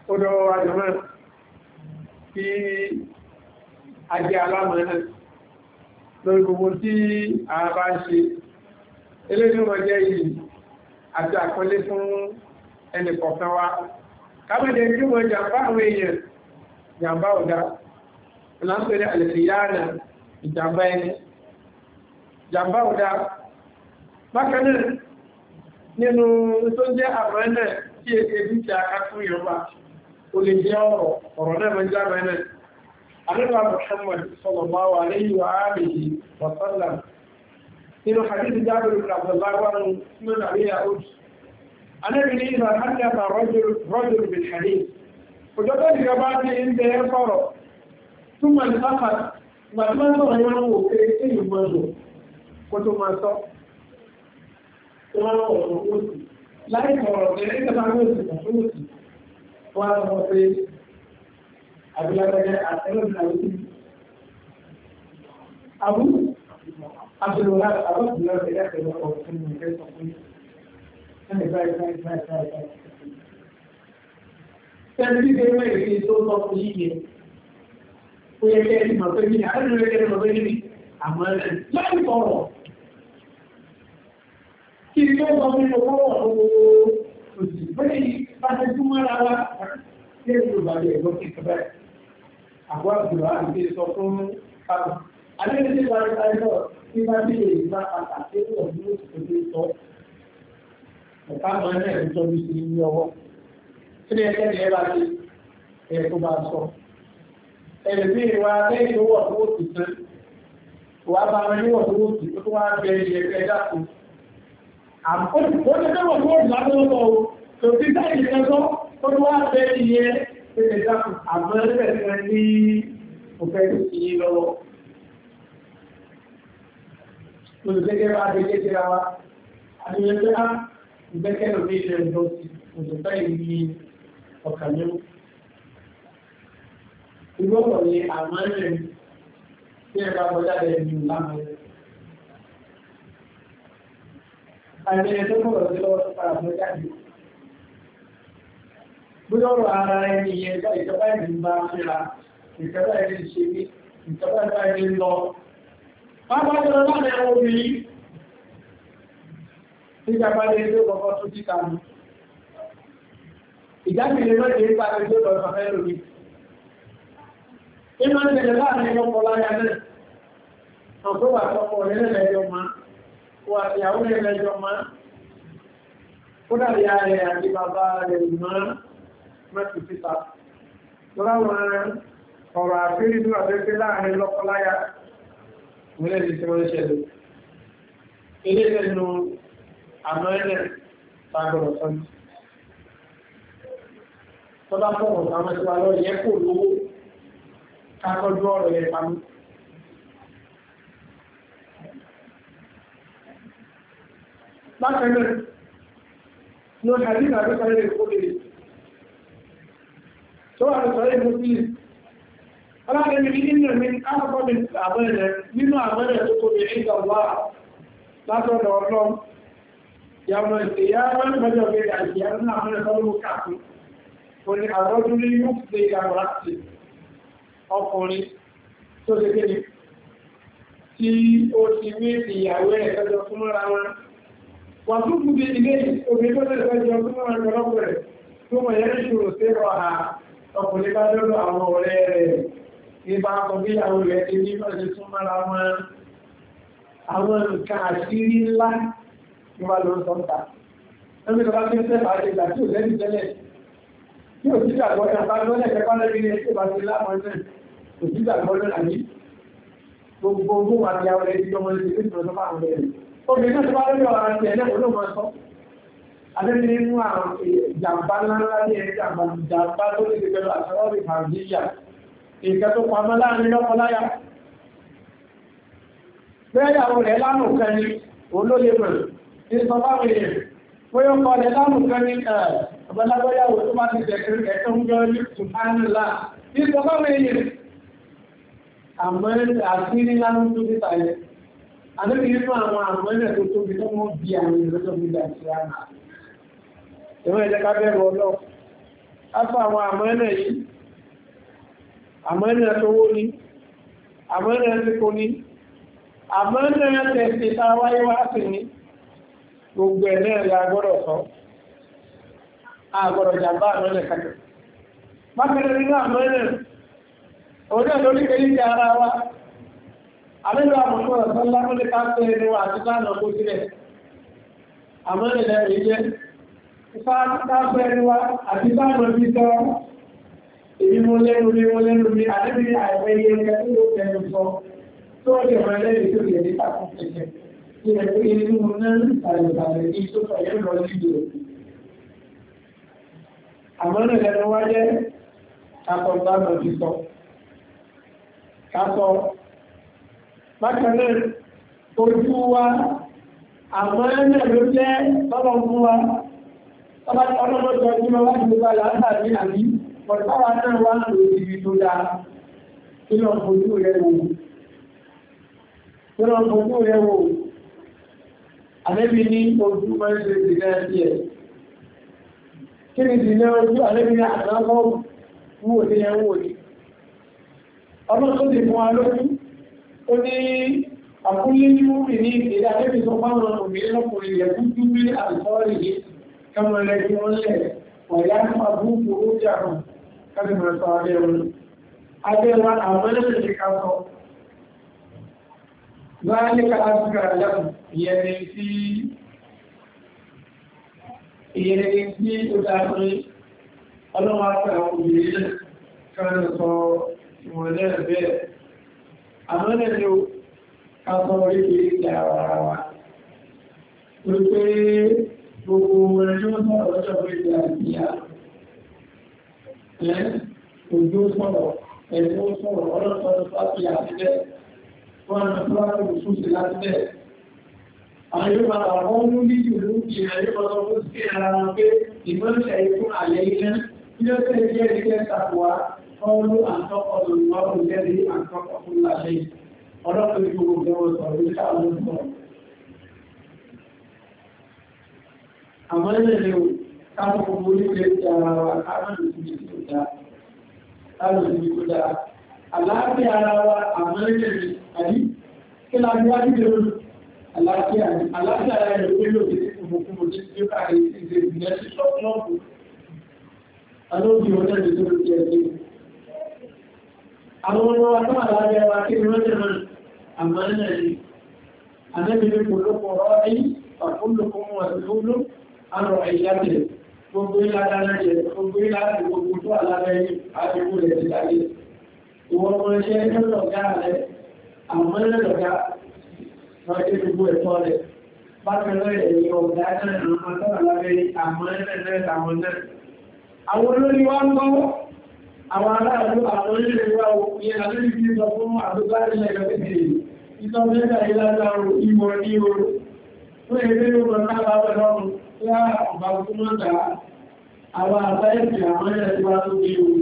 odò àjọmọ́ kí ajẹ́ alámọ̀ náà lórí gbogbo tí a bá ń ṣe eléyìí wọ́n jẹ́ yìí àti àkọlé fún ẹnì kọ̀ọ̀kan wa kábẹ̀dẹ̀ tí wọ́n jàmbá àwọn èèyàn jàmbá ọ̀dá ìlànpẹ̀lẹ̀ àlẹ̀fìyànà ìjàmbá ẹni jàmbá ọ̀dá bákanáà nínú tó jẹ́ àmánà tí èdè dúkìá aká fún Yorùbá o lè jẹ́ ọ̀rọ̀ ọ̀rọ̀ náà mọ́ jábẹ̀ náà alẹ́bàá Muhammad sallallahu alayhi wa alihi wa sallam nínú hadith Jabir ibn Abdullah wà nínú Sunan Abi Dawud Ànábì ní ìgbà haddatha rajul bil hadith òjò tó ti gaba ní ilẹ̀ ẹ̀kọ́rọ̀ túnmọ̀ ní sáfà gbàtúmọ̀ sọ̀rọ̀ yóò wò pé èyí mọ́jọ kó tó máa sọ tó máa wọ̀ ọ̀rọ̀ òsì láì sọ̀rọ̀ ní ẹgbẹ̀ta òsì àti òsì wọ́n á sọ pé àbílágbẹ́jẹ́ àtẹ́lẹ́bìnà òsì àbú àbúrò àbọ̀bùnà ẹ̀yẹ́kẹ̀lẹ́ ọ̀rọ̀ ní ìfẹ́ sọ pé ẹni báyìí báyìí báyìí báyìí Tẹ́lẹ̀ bí bẹ́ẹ̀ mẹ́rin kí tó lọ fún yíyẹ. Ó yẹ kẹ́ ẹni mọ̀ pé ní àárín rẹ̀ kẹ́ mọ̀ pé ní àmọ́ ẹ̀ láì sọ̀rọ̀. Kí ni ó sọ fún ọwọ́ ọ̀rọ̀ òsì bẹ́ẹ̀ ni bá ti tún mọ́ra wa kí ẹ ló bá lè ẹ̀gbọ́n kí kẹ́ bẹ́ẹ̀. Àbọ̀ àbúrò àti sọ fún Fábù. Alẹ́ ní ṣe bá rí sáré lọ sí bá bí lè bá pàtàkì ọ̀dọ́ ní oṣù tó sọ. Ọ̀ká mọ́ ẹ̀ ń tọ́jú sí ní ọwọ́. Kíni ẹgbẹ́ ni ẹ bá ṣe ẹ̀ tó bá sọ. Ẹ̀rẹ̀bí ìwà lẹ́yìn tó wọ̀ tó wò sí tán. Wà bá wọn níwọ̀ tó wò sí tó tó wá bẹ ilẹ̀ ẹgbẹ́ dákun. Àpò ó ti fẹ́ wọ̀ tó wò sí lábẹ́ o. Tò sí sáyẹn ìfẹ́ sọ tó tó wá bẹ ilẹ̀ ẹgbẹ́ dákun. Àmọ́ ẹgbẹ́ kan ní òfẹ́ tó ti yé lọ́wọ́. Olùgbẹ́gẹ́ bá ti gé síra wa. Àdìyẹ pé á ìgbẹ́kẹ̀ lómi ilẹ̀ ìjọsí. Òṣìṣẹ́ ìlú ọ̀kànlẹ́wò. Ìgbọ́pọ̀ ni àmọ́rẹ̀ tí ẹ bá bọ́já rẹ̀ jù lámọ́rẹ̀. Àìbẹ̀rẹ̀ tó kọ̀rọ̀ sí lọ́wọ́ tó padà bọ́já rẹ̀. Búdọ́rọ̀ ara ẹni yẹn ìjọba ìlú bá ṣíra, ìjọba ìlú ṣe ní, ìjọba ìlú lọ. Pápá jọ láàrin àwọn obìnrin, ìjọba ilé kọ̀kọ́ tó títà mú. Ìjábìlẹ̀ lọ́dẹ̀ ń pàdé tó lọ sọ̀fẹ́ lórí. Ìmọ̀ ń tẹ̀lẹ̀ láàrin ọkọ̀ láyá náà. Ọ̀tọ́ wà tọ́kọ̀ lẹ́lẹ́lẹ́jọ máa, wà tí àwọn lẹ́lẹ́jọ máa. Ó dàbí ààrẹ àti bàbá rẹ̀ máa mẹ́tù títà. Lọ́wọ́n ọ̀rọ̀ àfírí tó àfẹ́fẹ́ láàrin lọ́kọ̀ láyá. Mílẹ̀ ní tí wọ́n ṣẹlẹ̀. Ilé ẹnu àmọ́ ẹ̀lẹ́ tàgbọ̀rọ̀ sọ́nà. Tọ́lá fọ́wọ̀ àwọn ẹ̀sùn alọ́ yẹ kò lówó kákọ́jú ọ̀rọ̀ yẹ pàmí. Bákanáà, ní ọjọ́ àdínà àdókàrẹ́ lè kó lè. Tó wà ní sọ́rọ̀ ìmú sí. Ọlọ́rẹ̀ mi nínú mi ápapọ̀ mi àbẹ́rẹ̀ nínú àbẹ́rẹ̀ tó kò lè ìgbà wà látọ̀dọ̀ ọlọ́run. Yàmọ̀ ìyá wọn mẹ́jọ bẹ̀rẹ̀ àti àwọn àmẹ́rẹ̀ sọ́rọ̀ káàkiri. Òní àrọ́dún ní yóò fi ìgbàmọ̀ láti ọkùnrin tó lè gẹ́ni tí ó ti ní ìyàwó ẹ̀ lọ́jọ́ fún mọ́ra wọn. Wà tó kú bí ilé obìnrin tó lè lọ́jọ́ fún mọ́ra lọ́pọ̀ rẹ̀ tó mọ̀ yẹn ṣòro sí ọ̀hà ọkùnrin bá lọ́dọ̀ àwọn ọ̀rẹ́ rẹ̀ nípa ọkọ̀ bí àwọn rẹ̀ ti ní lọ́jọ́ fún mọ́ra wọn. Àwọn nǹkan àṣírí ńlá ní wà ló ń sọ́ta. Ẹni tó bá fi ń sẹ́fà àti ìgbà tí ò lẹ́nu tẹ́lẹ̀ tí ò sígbà gbọ́dọ̀ bá lọ́lẹ̀ kẹfà lẹ́bí ní ẹgbẹ́ bá ti láàmọ́ náà kò sígbà gbọ́dọ̀ àní gbogbo ogún àti àwọn ẹgbẹ́ ọmọ ilé ìgbẹ́ tó máa ń bẹ̀rẹ̀. Obìnrin náà tó bá lórí ọ̀rọ̀ àti ẹ̀lẹ́ òun ló máa sọ. Adébí nínú àwọn ìjàmbá ńláńlá ní ẹgbẹ́ àgbàjàmbá tó lè ti pẹ̀lú àṣọwọ́rì Nàìjíríà. Ìkẹ́ tó pamọ́ láàrin lọ́kọláya. Bẹ́ẹ̀ àwọn rẹ̀ lánàá kan ní òun ló lè mọ̀ ní sọ báwọn èèyàn. Bóyá ọkọ̀ rẹ̀ lánàá kan ní ọ̀bọ̀lágbọ́yàwó tó máa ti jẹ̀kẹ̀rẹ̀ ẹ̀kọ́ ń jọ ní ṣùgbọ́nlá ní ìjọba mẹ́rin àmọ́ àti ní lánàá tó títà ẹ̀ àdébì nínú àwọn àmọ́lẹ̀ tó tóbi tó mọ́ bí àwọn ìrọ́jọ́ gbígbà sí àmà ìwọ̀n ẹ̀jẹ́ ká bẹ̀rù ọlọ́ afọ àwọn àmọ́nà yìí àmọ́nà tó wó ní àmọ́nà tí kò ní àmọ́nà tẹ̀sí tàwáyé wá sí ní gbogbo ẹ̀ náà la gbọ́dọ̀ sọ àgbọ̀dọ̀ jàmbá àmọ́nà kàkẹ́ bákẹ́rẹ́ nínú àmọ́nà òun náà lórí kẹ́lí ara wa àmẹ́lú àmọ́nà ọ̀sán lámọ́lẹ́ káàkiri ẹni wa àti sáànà kó sílẹ̀ àmọ́nà lẹ́rìí jẹ́ ìfáàkùn ẹni wa àti sáànà bí sọ èyí mo lẹ́nu mi mo lẹ́nu mi àdébí àìpẹ́ iye ẹgbẹ́ tó ló tẹnu sọ tó lè mọ ẹlẹ́rìí tó lè ní pàtàkì kẹ̀kẹ́ tí ẹ pé inú náà ìsàlẹ̀sàlẹ̀ ní tó sọ yẹn lọ nílò àmọ́nà lẹ́nu wá jẹ́ akọ̀gbàmọ̀ bí sọ kásọ bákanáà ojú wa àmọ́nà ló jẹ́ tọ́lọ̀ fún wa ọlọ́mọ́jọ́ ìjọba wájú gbogbo àlàáfàá ní àbí pọ̀táwà náà wá ń lò ibi tó dáa kí lọ fojú rẹ̀ wò kí lọ fojú rẹ̀ wò àlẹ́bí ní ojú mẹ́rin ìdílé ẹ̀sí ẹ̀ kí ni ìdílé ojú àlẹ́bí ní àtàkọ́ wú òní ẹ̀ wò ní ọmọ tó ti fún wa lójú ó ní àkúlé ní wúmi ní ìdílé àlẹ́bí tó fáwọn òmìnir lọ́kùnrin yẹ kú jú bí àlùfọ́ọ̀rì yìí kọmọ lẹ́gbẹ́ wọn lẹ̀ wọ̀nyá àbúkù ó jà hàn kábìmọ̀ sọ abẹ́wọn abẹ́wọn àwọn ẹlẹ́sẹ̀ ká sọ láàrín ká áfíkàrà lẹ́kùn ìyẹni tí ìyẹni tí ó dáadé ọlọ́wọ́ àpẹẹrẹ òbìnrin kan sọ ìwọ̀nlẹ́ bẹ́ẹ̀ àwọn ẹlẹ́sẹ̀ ká sọ orí ìgbà ara wa wípé gbogbo ẹjọ́ sọ̀rọ̀ lọ́jọ́ pé ìgbà ìyá ẹ́ òjò sọ̀rọ̀ ẹ̀fọ́ sọ̀rọ̀ ọlọ́sọ̀rọ̀ sáàpì àtijẹ́ wọ́n ń tó wá lórí súnṣe láti bẹ́ẹ̀. àwọn yóò máa wọ́n mú ní ìlú ìrìn àjò ọ̀sọ̀ tó sí ara wọn pé ìmọ̀lẹ̀ ikún àlẹ́ iná tí ó tẹ́ jẹ́ ìjẹ́ ìtàkùwá ọlú àtọ́kọ̀lù ọdún jẹ́rìí àtọ́kọ̀lù láṣẹ ọlọ́pẹ̀ gbogbo sọ̀rọ̀ ìṣàlọ́ sọ̀rọ̀ àmọ́ ilẹ̀ o káàkiri gbogbo orílẹ̀ èdè ara wa káàkiri ìsinmi tó dá káàkiri ìsinmi tó dá àlàáfíà ara wa àmọ́ ilẹ̀ rẹ̀ àyí kí láti wá nílẹ̀ olú àlàáfíà ara rẹ̀ pé lòdì sí kùmùkùmù tí ó káàkiri sí ìṣẹ́ ìgbìyàn sí ṣọ́pọ̀lọ́pù alóòbí ọjọ́ ìdíjọ́ ti ẹ̀sẹ̀ àwọn ọmọ wa tó àlàáfíà wa kí ni wọ́n jẹ́ mọ́ àmọ́ ilẹ̀ rẹ̀ àmẹ́bìnrin kò lókọ̀ rọ́ ẹ̀yí ọ̀pọ̀lọpọ̀ wọn àrọ̀ ìyájẹ̀ gbogbo ìlàdára jẹ́ gbogbo ìlàdí gbogbo tó alábẹ́ àdúgbò rẹ̀ ti dáyé ìwọ̀n ọmọ iṣẹ́ ẹlọ́gá rẹ̀ àwọn ẹlọ́gá rẹ̀ gbogbo ẹ̀tọ́ rẹ̀ bákanlẹ̀ ẹ̀yẹ ọ̀gá náà àwọn tó alábẹ́ àwọn ẹlẹ́rẹ̀ àwọn náà àwọn olórí wá ń gbọ́ àwọn aláàrú àwọn olórí wá òyìn alórí bí sọ fún àdúgbà ilẹ̀ ẹgbẹ̀rẹ̀ ìtọ́jẹ́ta ìlàdára ìmọ̀ ní oró fún ẹgbẹ́ ìwọ̀n náà bá wọ́n yá ọba tó mọ́ dá àwọn àbáyẹ̀kì àwọn ẹ̀rẹ́ wá tó bí ohun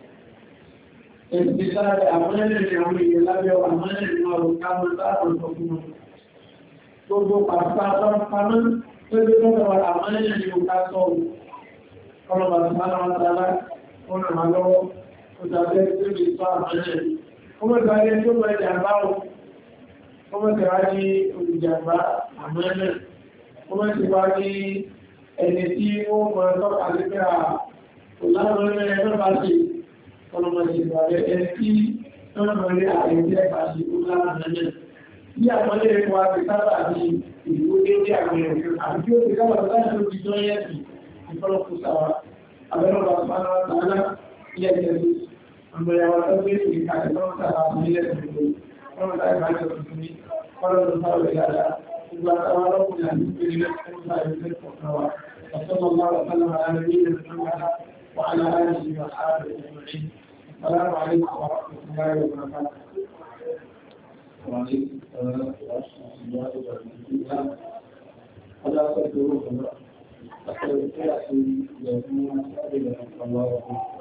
ẹ̀sì sáré àwọn ẹ̀rẹ́ àwọn èèyàn lábẹ́ àwọn ẹ̀rẹ́ máa rò ká mọ́ sáàrùn tó fún wọn gbogbo pàtàkì pàmọ́ tó bí lọ́wọ́ àwọn ẹ̀rẹ́ ni ó ká sọ ọlọ́bà tó máa wọn tààlá wọn nà máa lọ́wọ́ ó tàbí tó lè sọ àwọn ẹ̀rẹ́ ọmọ ìgbàlẹ̀ tó mọ̀ ìjàmbá ọmọ ìgbàlẹ̀ olùjàmbá àwọn ẹ̀rẹ́ wọ́n ti wá ní ẹni tí ó mọ̀ tọ́ka sí pé à òláwọ̀lẹ́ ẹgbẹ́ bá ṣe ọlọ́mọdé ìgbàrẹ̀ ẹni tí ọlọ́mọdé àìjẹ́ bá ṣe òláwọ̀lẹ́ bí àpọ̀lẹ́ ẹ̀kọ́ àti sábà ní ìlú dédé àwọn ẹ̀kọ́ àti ó ti káwà láti ó ti jọ yẹ́sì ìfọ́lọ́pù sáwà abẹ́rọ̀lọ́ àpáná tààlá ilẹ̀ ìjẹ̀sù àmọ̀yàwó tó gbé ìkàlẹ̀ lọ́wọ́ sábà ní ilẹ̀ ìjẹ̀sù wọ́n tàbí máa jẹ́ tuntun ní ọlọ́run sáwà وتوارثنا بالله وصلى الله وسلم على نبينا محمد وعلى اله وصحبه اجمعين السلام عليكم ورحمه الله وبركاته. وعليكم السلام ورحمه الله وبركاته. هذا قد يروح الله.